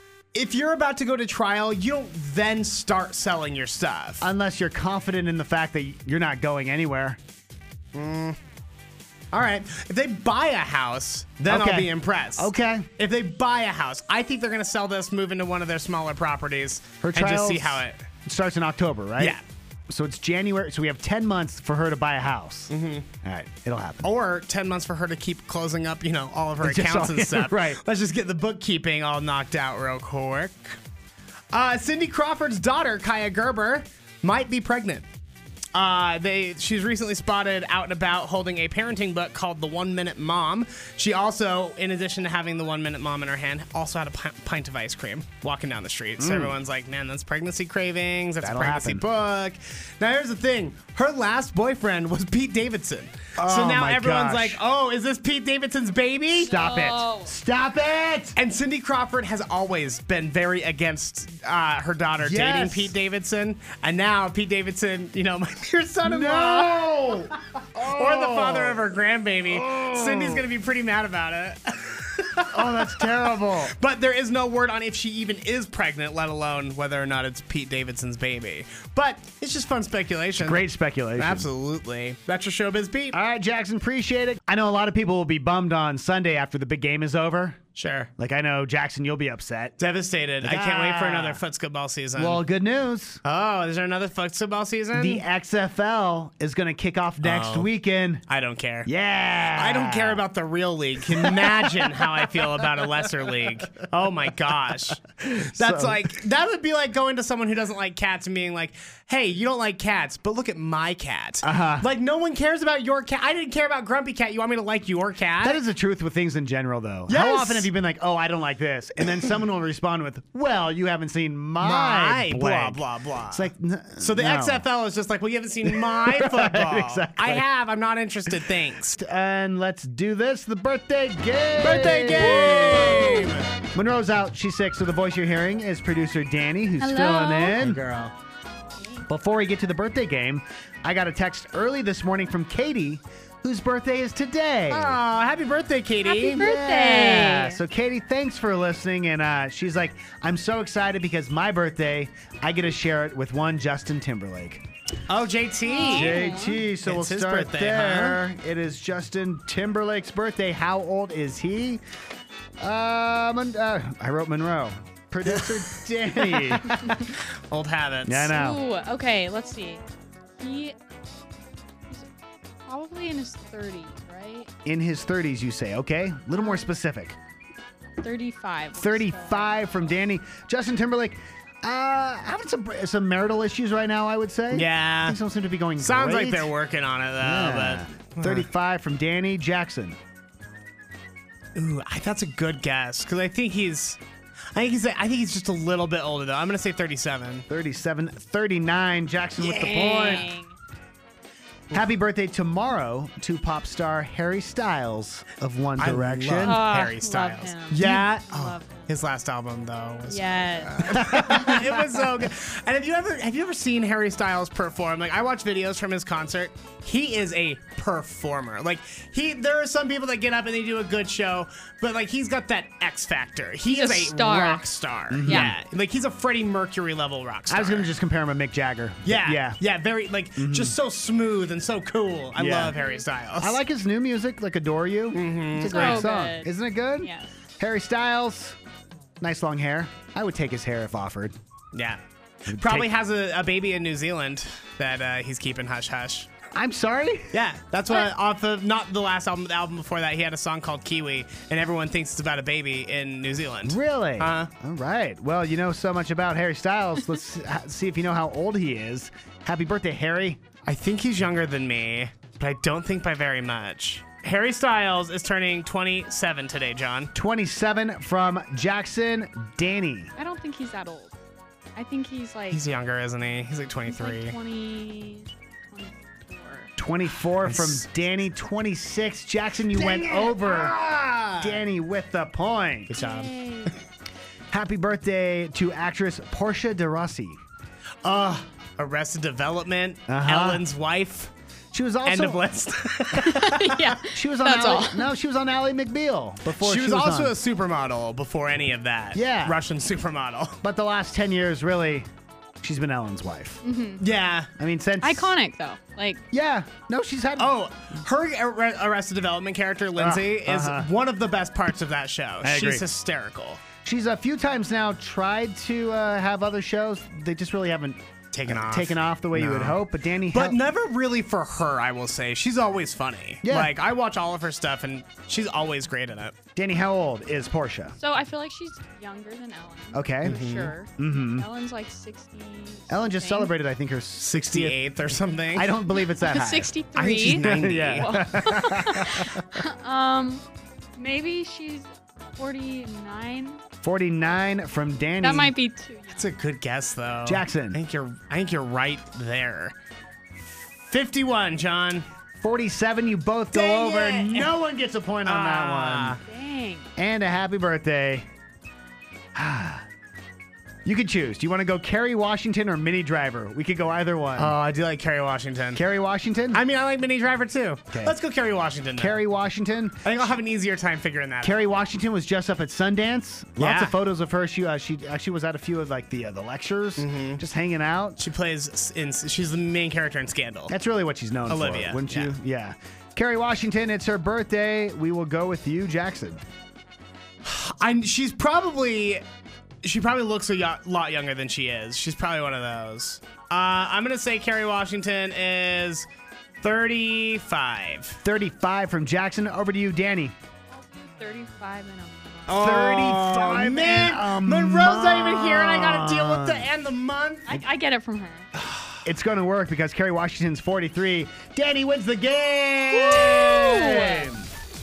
If you're about to go to trial, you don't then start selling your stuff. Unless you're confident in the fact that you're not going anywhere. Mm. All right. If they buy a house, then Okay. I'll be impressed. Okay. If they buy a house, I think they're going to sell this, move into one of their smaller properties, Her and just see trials how it. starts in October, right? Yeah. So it's January. So we have ten months for her to buy a house. Mm-hmm. All right, it'll happen. Or ten months for her to keep closing up, you know, all of her It's just accounts all- and stuff. right. Let's just get the bookkeeping all knocked out real quick. Uh, Cindy Crawford's daughter, Kaya Gerber, might be pregnant. Uh, they she's recently spotted out and about holding a parenting book called The One Minute Mom. She also, in addition to having the One Minute Mom in her hand, also had a pi- pint of ice cream walking down the street. So Mm. everyone's like, man, that's pregnancy cravings. That's That'll a pregnancy happen. book. Now here's the thing. Her last boyfriend was Pete Davidson. so Oh, now my everyone's gosh. like, oh, is this Pete Davidson's baby? Stop it. Stop it. And Cindy Crawford has always been very against uh, her daughter Yes. dating Pete Davidson. And now Pete Davidson, you know, my dear son-in-law. No. Or the father of her grandbaby. Cindy's going to be pretty mad about it. Oh, that's terrible. But there is no word on if she even is pregnant, let alone whether or not it's Pete Davidson's baby. But it's just fun speculation. Great speculation. Absolutely. That's your Showbiz Beat. All right, Jackson, appreciate it. I know a lot of people will be bummed on Sunday after the big game is over. Sure. Like, I know, Jackson, you'll be upset. Devastated. I can't wait for another football season. Well, good news. Oh, is there another football season? The X F L is going to kick off next Oh. weekend. I don't care. Yeah. I don't care about the real league. Can you imagine how I feel about a lesser league? Oh my gosh. That's So- like, that would be like going to someone who doesn't like cats and being like, hey, you don't like cats, but look at my cat. Uh-huh. Like, no one cares about your cat. I didn't care about Grumpy Cat. You want me to like your cat? That is the truth with things in general, though. Yes. How often have you been like, oh, I don't like this? And then someone will respond with, well, you haven't seen my, my blah, blank." blah, blah. It's like, n- So the no. X F L is just like, well, you haven't seen my football. exactly. I have. I'm not interested. Thanks. And let's do this, the birthday game. Birthday game. Monroe's out. She's sick, so the voice you're hearing is producer Danny, who's Hello. filling in. Hey, girl. Before we get to the birthday game, I got a text early this morning from Katie, whose birthday is today. Oh, happy birthday, Katie. Happy birthday. Yeah. So, Katie, thanks for listening. And uh, she's like, I'm so excited because my birthday, I get to share it with one Justin Timberlake. Oh, J T. J T, so It's we'll his start birthday, there. It is Justin Timberlake's birthday. How old is he? Uh, Mon- uh, I wrote Monroe. Producer Danny. Old habits. Yeah, I know. Ooh, okay, let's see. He he's probably in his thirties, right? In his thirties, you say. Okay, a little more specific. thirty-five. thirty-five from Danny. Justin Timberlake. Uh, having some some marital issues right now, I would say. Yeah. Things don't seem to be going Sounds great. like they're working on it, though. Yeah. But thirty-five from Danny Jackson. Ooh, I, that's a good guess because I think he's, I think he's, I think he's just a little bit older though. I'm gonna say thirty-seven. thirty-seven, thirty-nine. Jackson with the point. Dang. Happy birthday tomorrow to pop star Harry Styles of One I Direction. love Oh, Harry love Styles. him. Yeah. Oh, Love him. his last album though was Yes. it was so good. And have you ever have you ever seen Harry Styles perform? Like I watch videos from his concert. He is a performer. Like he there are some people that get up and they do a good show, but like he's got that X factor. He He's is a a star. rock star. Mm-hmm. Yeah. Like he's a Freddie Mercury level rock star. I was going to just compare him to Mick Jagger. yeah, Yeah. yeah, very like just so smooth and so cool. I Yeah. love Harry Styles. I like his new music, like Adore You. Mm-hmm. It's a So great song. good. Isn't it good? Yes. Harry Styles, nice long hair. I would take his hair if offered. Yeah. Probably has a, a baby in New Zealand that uh, he's keeping hush hush. I'm sorry? Yeah, that's what off of not the last album, the album before that, he had a song called Kiwi, and everyone thinks it's about a baby in New Zealand. Really? Uh, All right. Well, you know so much about Harry Styles. Let's ha- see if you know how old he is. Happy birthday, Harry. I think he's younger than me, but I don't think by very much. Harry Styles is turning twenty-seven today, John. twenty-seven from Jackson Danny. I don't think he's that old. I think he's like He's younger, isn't he? He's like he's twenty-three. like twenty, twenty-four. twenty-four from Nice. Danny. twenty-six. Jackson, you went over. Danny with the point. Good job. Yay. Happy birthday to actress Portia de Rossi. Uh, Arrested Development, Uh-huh. Ellen's wife. She was also End of list. Yeah. She was on That's Ally, all. No, she was on Ally McBeal before she was, also on. a supermodel before any of that. Yeah. Russian supermodel. But the last ten years, really, she's been Ellen's wife. Yeah. I mean, since Iconic though. Like Yeah, no, she's had. Oh, her Ar- Arrested Development character, Lindsay, Uh, is uh-huh. one of the best parts of that show. I agree. She's hysterical. She's a few times now tried to uh, have other shows. They just really haven't Taken off. taken off the way you No. would hope. But Danny, But how- never really for her, I will say. She's always funny. Yeah. Like, I watch all of her stuff, and she's always great in it. Danny, how old is Portia? so I feel like she's younger than Ellen. Okay. For sure. Mm-hmm. Ellen's like sixty. Ellen just something. celebrated, I think, her sixtieth. sixty-eighth or something. I don't believe it's that high. sixty-three. I think she's ninety. Yeah. Um, maybe she's forty-nine. forty-nine from Danny. That might be too young. That's a good guess, though. Jackson. I think you're. I think you're right there. Fifty-one, John. forty-seven. You both go Dang over. it. No one gets a point on Ah. that one. Dang. And a happy birthday. You could choose. Do you want to go Kerry Washington or Minnie Driver? We could go either one. Oh, I do like Kerry Washington. Kerry Washington? I mean, I like Minnie Driver too. Okay. Let's go Kerry Washington. Now. Kerry Washington. I think I'll have an easier time figuring that. Kerry Washington was just up at Sundance. Lots Yeah. of photos of her. She uh, she actually was at a few of like the uh, the lectures, just hanging out. She plays in. She's the main character in Scandal. That's really what she's known Olivia, for, wouldn't yeah. you? Yeah. Kerry Washington, it's her birthday. We will go with you, Jackson. I she's probably she probably looks a yo- lot younger than she is. She's probably one of those. Uh, I'm gonna say Kerry Washington is thirty-five. thirty-five from Jackson. Over to you, Danny. thirty-five and a Oh, thirty-five man. and a Monroe's not even here, and I gotta deal with the end of the month. I, I get it from her. It's going to work because Kerry Washington's forty-three. Danny wins the game. Woo!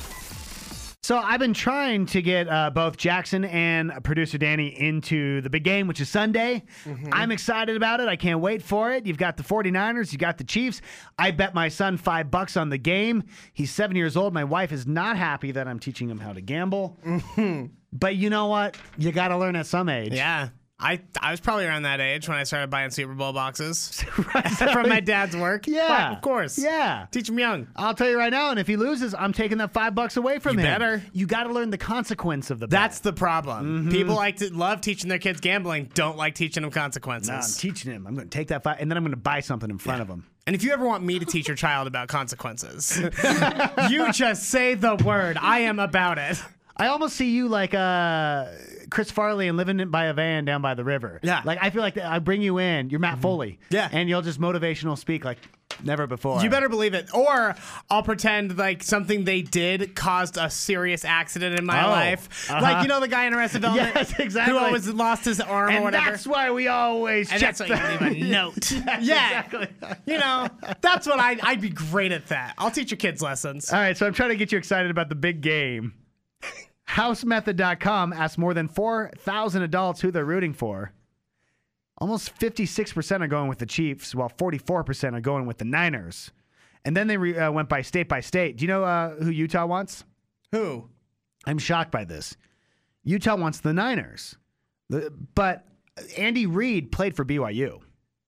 So I've been trying to get uh, both Jackson and producer Danny into the big game, which is Sunday. Mm-hmm. I'm excited about it. I can't wait for it. You've got the forty-niners. You got the Chiefs. I bet my son five bucks on the game. He's seven years old. My wife is not happy that I'm teaching him how to gamble. Mm-hmm. But you know what? You got to learn at some age. Yeah. I, I was probably around that age when I started buying Super Bowl boxes from my dad's work. Yeah. But of course. Yeah. Teach him young. I'll tell you right now, and if he loses, I'm taking that five bucks away from You him. better. You got to learn the consequence of the bet. That's the problem. Mm-hmm. People like to love teaching their kids gambling, don't like teaching them consequences. No, I'm teaching him. I'm going to take that five, and then I'm going to buy something in front Yeah. of him. And if you ever want me to teach your child about consequences, you just say the word. I am about it. I almost see you like uh, Chris Farley and living by a van down by the river. Yeah. Like, I feel like I bring you in. You're Matt mm-hmm. Foley. Yeah. And you'll just motivational speak like never before. You better believe it. Or I'll pretend like something they did caused a serious accident in my Oh, life. uh-huh. Like, you know the guy in Arrested Development? Yes, exactly. Who always lost his arm and or whatever? that's why we always And check that's why you leave a note. Yes, yeah. exactly. You know, that's what I, I'd be great at that. I'll teach your kids lessons. All right, so I'm trying to get you excited about the big game. house method dot com asked more than four thousand adults who they're rooting for. Almost fifty-six percent are going with the Chiefs, while forty-four percent are going with the Niners. And then they re- uh, went by state by state. Do you know uh, who Utah wants? Who? I'm shocked by this. Utah wants the Niners. The, but Andy Reid played for B Y U.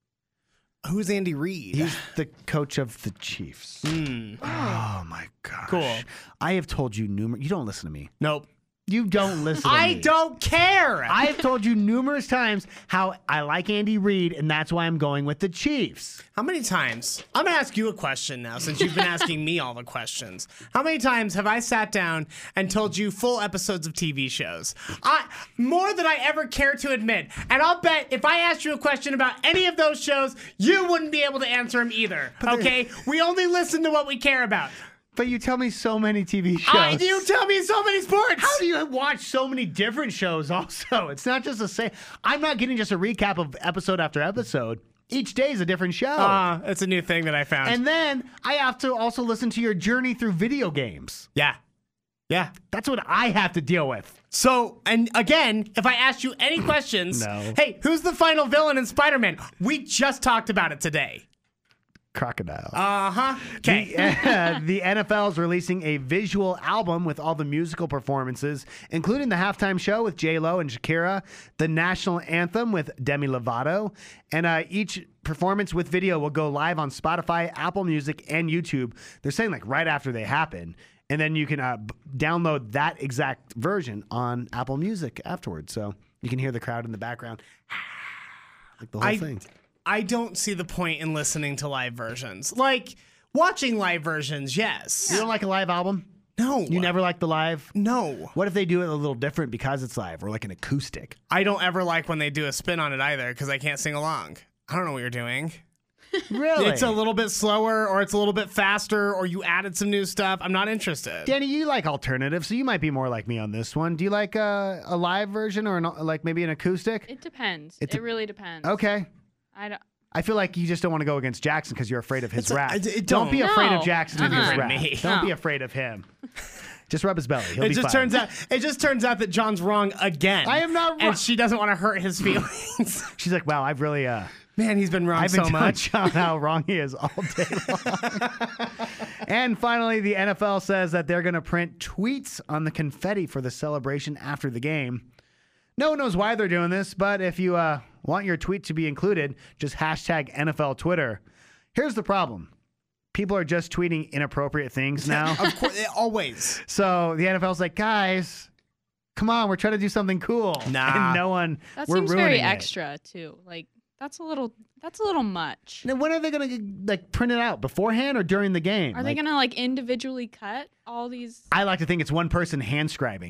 Who's Andy Reid? He's the coach of the Chiefs. Mm. Oh, my gosh. Cool. I have told you numerous... You don't listen to me. Nope. You don't listen to I me. don't care. I have told you numerous times how I like Andy Reid, and that's why I'm going with the Chiefs. How many times? I'm going to ask you a question now since you've been asking me all the questions. How many times have I sat down and told you full episodes of T V shows? I, more than I ever care to admit. And I'll bet if I asked you a question about any of those shows, you wouldn't be able to answer them either. Okay? We only listen to what we care about. But you tell me so many T V shows. I do tell me so many sports. How do you watch so many different shows also? It's not just the same. I'm not getting just a recap of episode after episode. Each day is a different show. Uh, it's a new thing that I found. And then I have to also listen to your journey through video games. Yeah. Yeah. That's what I have to deal with. So, and again, if I asked you any questions, No. Hey, who's the final villain in Spider-Man? We just talked about it today. Crocodile. Uh-huh. Okay. The, uh, the N F L is releasing a visual album with all the musical performances, including the halftime show with J-Lo and Shakira, the national anthem with Demi Lovato, and uh, each performance with video will go live on Spotify, Apple Music, and YouTube. They're saying like right after they happen. And then you can uh, b- download that exact version on Apple Music afterwards. So you can hear the crowd in the background. Like the whole I, thing. I don't see the point in listening to live versions. Like, watching live versions, yes. You don't like a live album? No. You never like the live? No. What if they do it a little different because it's live, or like an acoustic? I don't ever like when they do a spin on it either because I can't sing along. I don't know what you're doing. Really? It's a little bit slower or it's a little bit faster or you added some new stuff. I'm not interested. Danny, you like alternative, so you might be more like me on this one. Do you like a, a live version or an, like maybe an acoustic? It depends. It It, de- really depends. Okay. I don't. I feel like you just don't want to go against Jackson because you're afraid of his It's a- rap. I- it don't. don't. be afraid No. of Jackson and his Uh-uh. rap. Me. Don't be No. afraid of him. Just rub his belly. He'll It be just fine. turns out it just turns out that John's wrong again. I am not wrong. And she doesn't want to hurt his feelings. She's like, wow, I've really uh Man, he's been wrong I've been so telling much. John how wrong he is all day long. And finally, the N F L says that they're going to print tweets on the confetti for the celebration after the game. No one knows why they're doing this, but if you uh, want your tweet to be included, just hashtag N F L Twitter. Here's the problem. People are just tweeting inappropriate things now. Of course, it- always. So the N F L's like, guys, come on, we're trying to do something cool. Nah. And no one, That we're seems ruining very it. extra too. Like that's a little. That's a little much. Now, when are they going to like print it out? Beforehand or during the game? Are they Like, gonna like individually cut all these? I like to think it's one person hand scribing.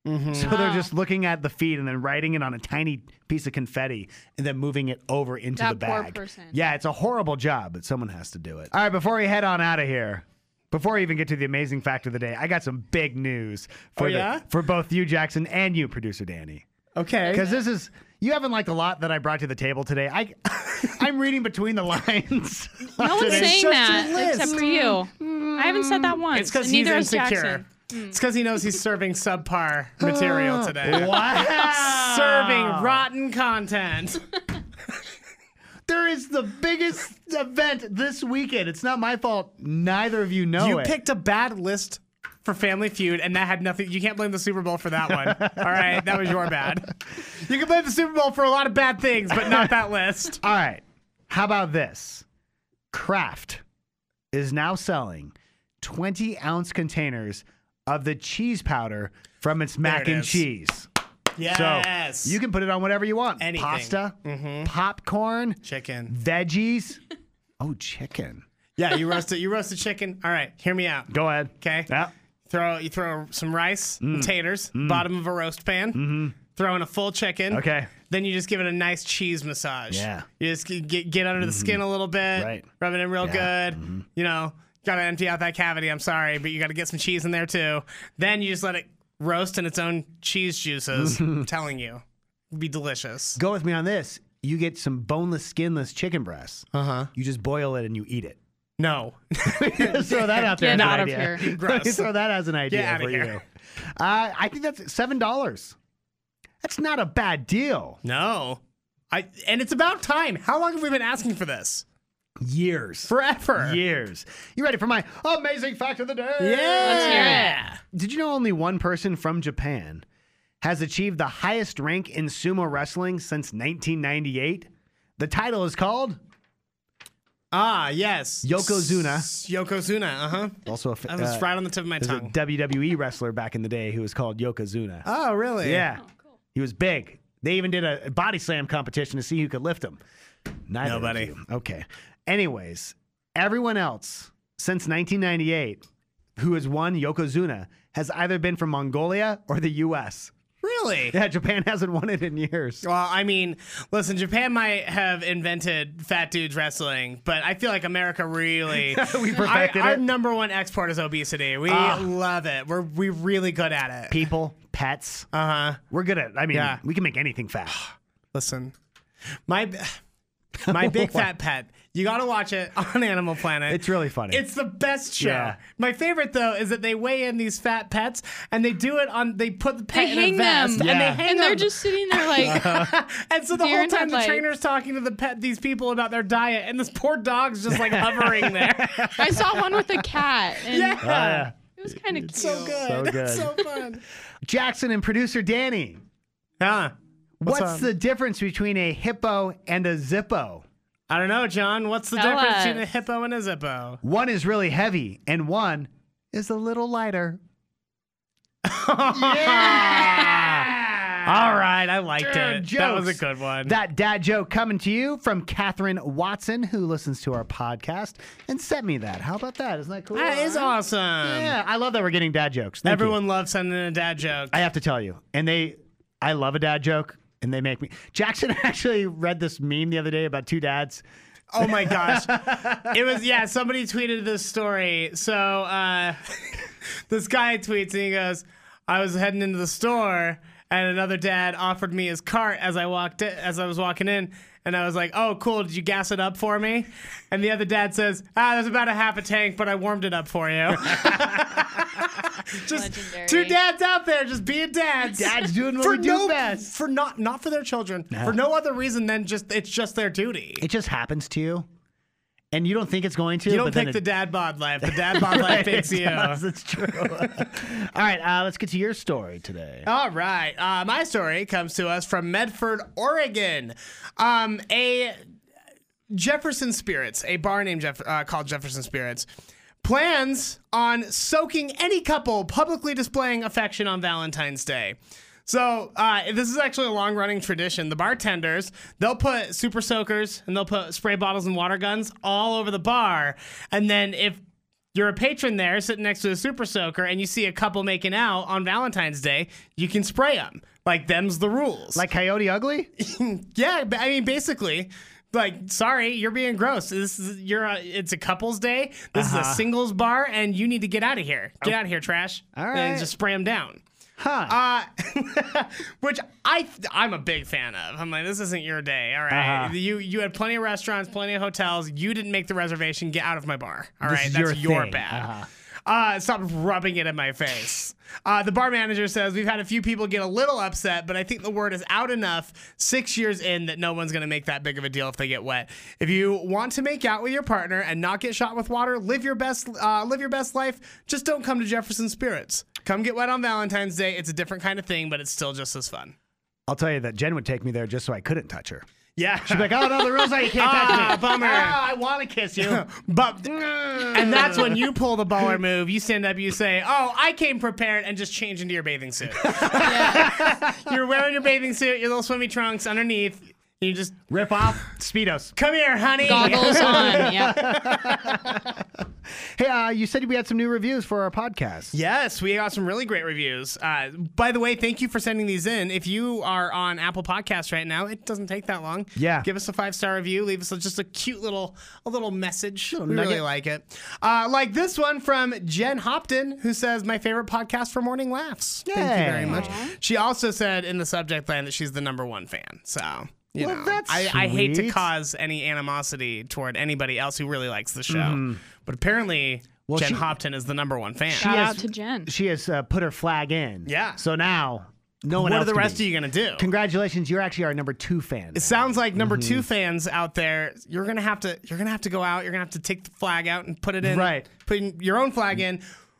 Mhm. So they're Wow. just looking at the feed and then writing it on a tiny piece of confetti and then moving it over into That the poor bag. person. Yeah, it's a horrible job, but someone has to do it. All right, before we head on out of here, before we even get to the amazing fact of the day, I got some big news for Oh, the, yeah? for both you, Jackson, and you, producer Danny. Okay. Because this is you haven't liked a lot that I brought to the table today. I I'm reading between the lines. No one's today. saying just that your list. except for you. I haven't said that once. It's because and he's neither has insecure. Jackson. It's because he knows he's serving subpar material today. Wow. Serving rotten content. There is the biggest event this weekend. It's not my fault. Neither of you know You it. picked a bad list for Family Feud, and that had nothing. You can't blame the Super Bowl for that one. All right, that was your bad. You can blame the Super Bowl for a lot of bad things, but not that list. All right. How about this? Kraft is now selling twenty ounce containers of the cheese powder from its mac it and is. cheese. Yes. So you can put it on whatever you want. Anything. Pasta, Mhm. popcorn, Chicken. veggies. Oh, chicken. Yeah, you roasted. You roasted chicken. All right, hear me out. Go ahead. Okay. Yeah. Throw you throw some rice, Mm. and taters, bottom of a roast pan. Mm-hmm. Throw in a full chicken. Okay. Then you just give it a nice cheese massage. Yeah. You just g- get get under the skin a little bit. Right. Rub it in real Yeah. good. You know, gotta empty out that cavity. I'm sorry, but you gotta get some cheese in there too. Then you just let it roast in its own cheese juices. I'm telling you, it'd be delicious. Go with me on this. You get some boneless, skinless chicken breasts. Uh huh. You just boil it and you eat it. No. Just throw that out there. Get as an out of idea. here. Gross. Throw that as an idea Get outta for here. you. Uh, I think that's seven dollars. That's not a bad deal. No. I and it's about time. How long have we been asking for this? Years. Forever. Years. You ready for my amazing fact of the day? Yeah. Let's hear it. Did you know only one person from Japan has achieved the highest rank in sumo wrestling since nineteen ninety-eight? The title is called Ah, yes. Yokozuna. S- Yokozuna, uh-huh. Also a, That was uh, right on the tip of my there's a tongue. W W E wrestler back in the day who was called Yokozuna. Oh, really? Yeah. He was big. They even did a body slam competition to see who could lift him. Neither of Nobody. you. Okay. Anyways, everyone else since nineteen ninety-eight who has won Yokozuna has either been from Mongolia or the U S Really? Yeah, Japan hasn't won it in years. Well, I mean, listen, Japan might have invented fat dudes wrestling, but I feel like America really We perfected our, it. Our number one export is obesity. We Ah. love it. We're we really good at it. People, pets, Uh huh. we're good at I mean, Yeah. we can make anything fat. Listen, my my big fat pet. You got to watch it on Animal Planet. It's really funny. It's the best show. Yeah. My favorite though is that they weigh in these fat pets and they do it on. They put the pet They in hang a vest them. and they Yeah. hang And they're them. just sitting there like, And so the Deer whole in time the headlights. trainer's talking to the pet, these people about their diet, and this poor dog's just like hovering there. I saw one with a cat. And Yeah. Oh, yeah. It was kind of cute. So good. So good. It's so fun. Jackson and producer Danny. Huh? What's, up? the difference between a hippo and a zippo? I don't know, John. What's the Tell difference us. between a hippo and a zippo? One is really heavy and one is a little lighter. Yeah. All right, I liked Dude, it. That was a jokes. good one. That dad joke coming to you from Catherine Watson, who listens to our podcast and sent me that. How about that? Isn't that cool? That is awesome. Yeah, I love that we're getting dad jokes. Thank you. Everyone loves sending in a dad joke. I have to tell you, and they, I love a dad joke, and they make me. Jackson actually read this meme the other day about two dads. Oh my gosh. It was, yeah, somebody tweeted this story. So uh, this guy tweets and he goes, I was heading into the store and another dad offered me his cart as I walked in, as I was walking in. And I was like, oh, cool. Did you gas it up for me? And the other dad says, ah, there's about a half a tank, but I warmed it up for you. Just Legendary. two dads out there just being dads. Dads doing what for we do no, best. For not, not for their children. No. For no other reason than just it's just their duty. It just happens to you, and you don't think it's going to. You don't but then pick the it- dad bod life. The dad bod life picks It you. does, it's true. All right, uh, let's get to your story today. All right. Uh, my story comes to us from Medford, Oregon. Um, a Jefferson Spirits, a bar named Jeff, uh, called Jefferson Spirits, plans on soaking any couple publicly displaying affection on Valentine's Day. So uh, this is actually a long-running tradition. The bartenders, they'll put super soakers and they'll put spray bottles and water guns all over the bar. And then if you're a patron there sitting next to a super soaker and you see a couple making out on Valentine's Day, you can spray them. Like, them's the rules. Like Coyote Ugly? Yeah, but I mean, basically, like, sorry, you're being gross. This is you're a, it's a couple's day. This Uh-huh. is a singles bar, and you need to get out of here. Get Oh. out of here, trash. All And right. just spray them down. Huh. Uh, which I I'm a big fan of. I'm like, this isn't your day. All right, Uh-huh. you you had plenty of restaurants, plenty of hotels. You didn't make the reservation. Get out of my bar. All This right, is that's your your thing. bad. Uh-huh. Uh, stop rubbing it in my face. Uh, the bar manager says, we've had a few people get a little upset, but I think the word is out enough six years in that no one's going to make that big of a deal if they get wet. If you want to make out with your partner and not get shot with water, live your best, uh, live your best life. Just don't come to Jefferson Spirits. Come get wet on Valentine's Day. It's a different kind of thing, but it's still just as fun. I'll tell you that Jen would take me there just so I couldn't touch her. Yeah. She'd be like, oh, no, the rules are you can't touch Ah, me. bummer. Ah, I want to kiss you. But and that's when you pull the baller move. You stand up, you say, "Oh, I came prepared," and just change into your bathing suit. You're wearing your bathing suit, your little swimmy trunks underneath. You just rip off Speedos. Come here, honey. Goggles on. Yeah. Hey, uh, you said we had some new reviews for our podcast. Yes, we got some really great reviews. Uh, by the way, thank you for sending these in. If you are on Apple Podcasts right now, it doesn't take that long. Yeah. Give us a five-star review. Leave us a, just a cute little a little message. Little we really nugget. like it. Uh, like this one from Jen Hopton, who says, my favorite podcast for morning laughs. Thank you very Yay. much. She also said in the subject line that she's the number one fan. So... You Well, know, that's I, I hate to sweet. cause any animosity toward anybody else who really likes the show. Mhm. But apparently, Well, Jen she- Hopton is the number one fan. She Shout has- out to Jen. She has uh, put her flag in. Yeah. So now, no one what else are the can rest be. of you going to do? Congratulations, you're actually our number two fan. It sounds like number Mm-hmm. two fans out there. You're gonna have to. You're gonna have to go out. You're gonna have to take the flag out and put it in. Right. Put in your own flag in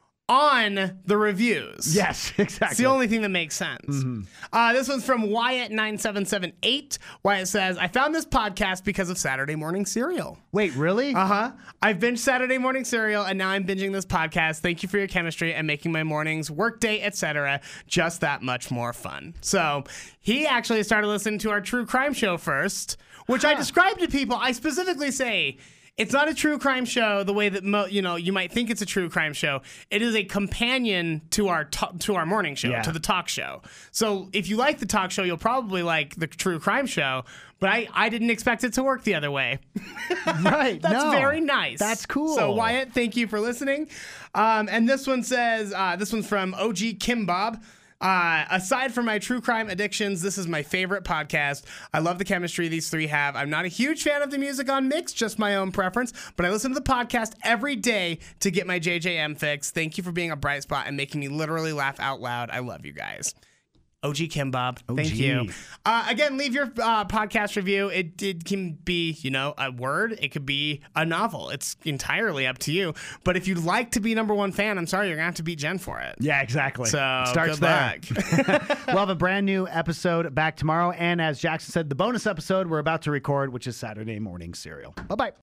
on the reviews. Yes, exactly. It's the only thing that makes sense. Mm-hmm. Uh, this one's from Wyatt nine seven seven eight. Wyatt says, I found this podcast because of Saturday Morning Cereal. Wait, really? Uh huh. I've binged Saturday Morning Cereal, and now I'm binging this podcast. Thank you for your chemistry and making my mornings, workday, et cetera just that much more fun. So he actually started listening to our true crime show first, which I describe to people. I specifically say, it's not a true crime show the way that mo- you know you might think it's a true crime show. It is a companion to our to- to our morning show, Yeah. to the talk show. So if you like the talk show, you'll probably like the true crime show. But I, I didn't expect it to work the other way. Right. That's no. very nice. That's cool. So Wyatt, thank you for listening. Um, and this one says, uh, this one's from O G Kim Bob. Uh, aside from my true crime addictions, this is my favorite podcast. I love the chemistry these three have. I'm not a huge fan of the music on Mix, just my own preference, but I listen to the podcast every day to get my J J M fix. Thank you for being a bright spot and making me literally laugh out loud. I love you guys. O G Kim Bob, O thank G. you. Uh, again, leave your uh, podcast review. It, it can be, you know, a word. It could be a novel. It's entirely up to you. But if you'd like to be number one fan, I'm sorry, you're gonna have to beat Jen for it. Yeah, exactly. So Starts good there. luck. We'll have a brand new episode back tomorrow. And as Jackson said, the bonus episode we're about to record, which is Saturday Morning Cereal. Bye bye.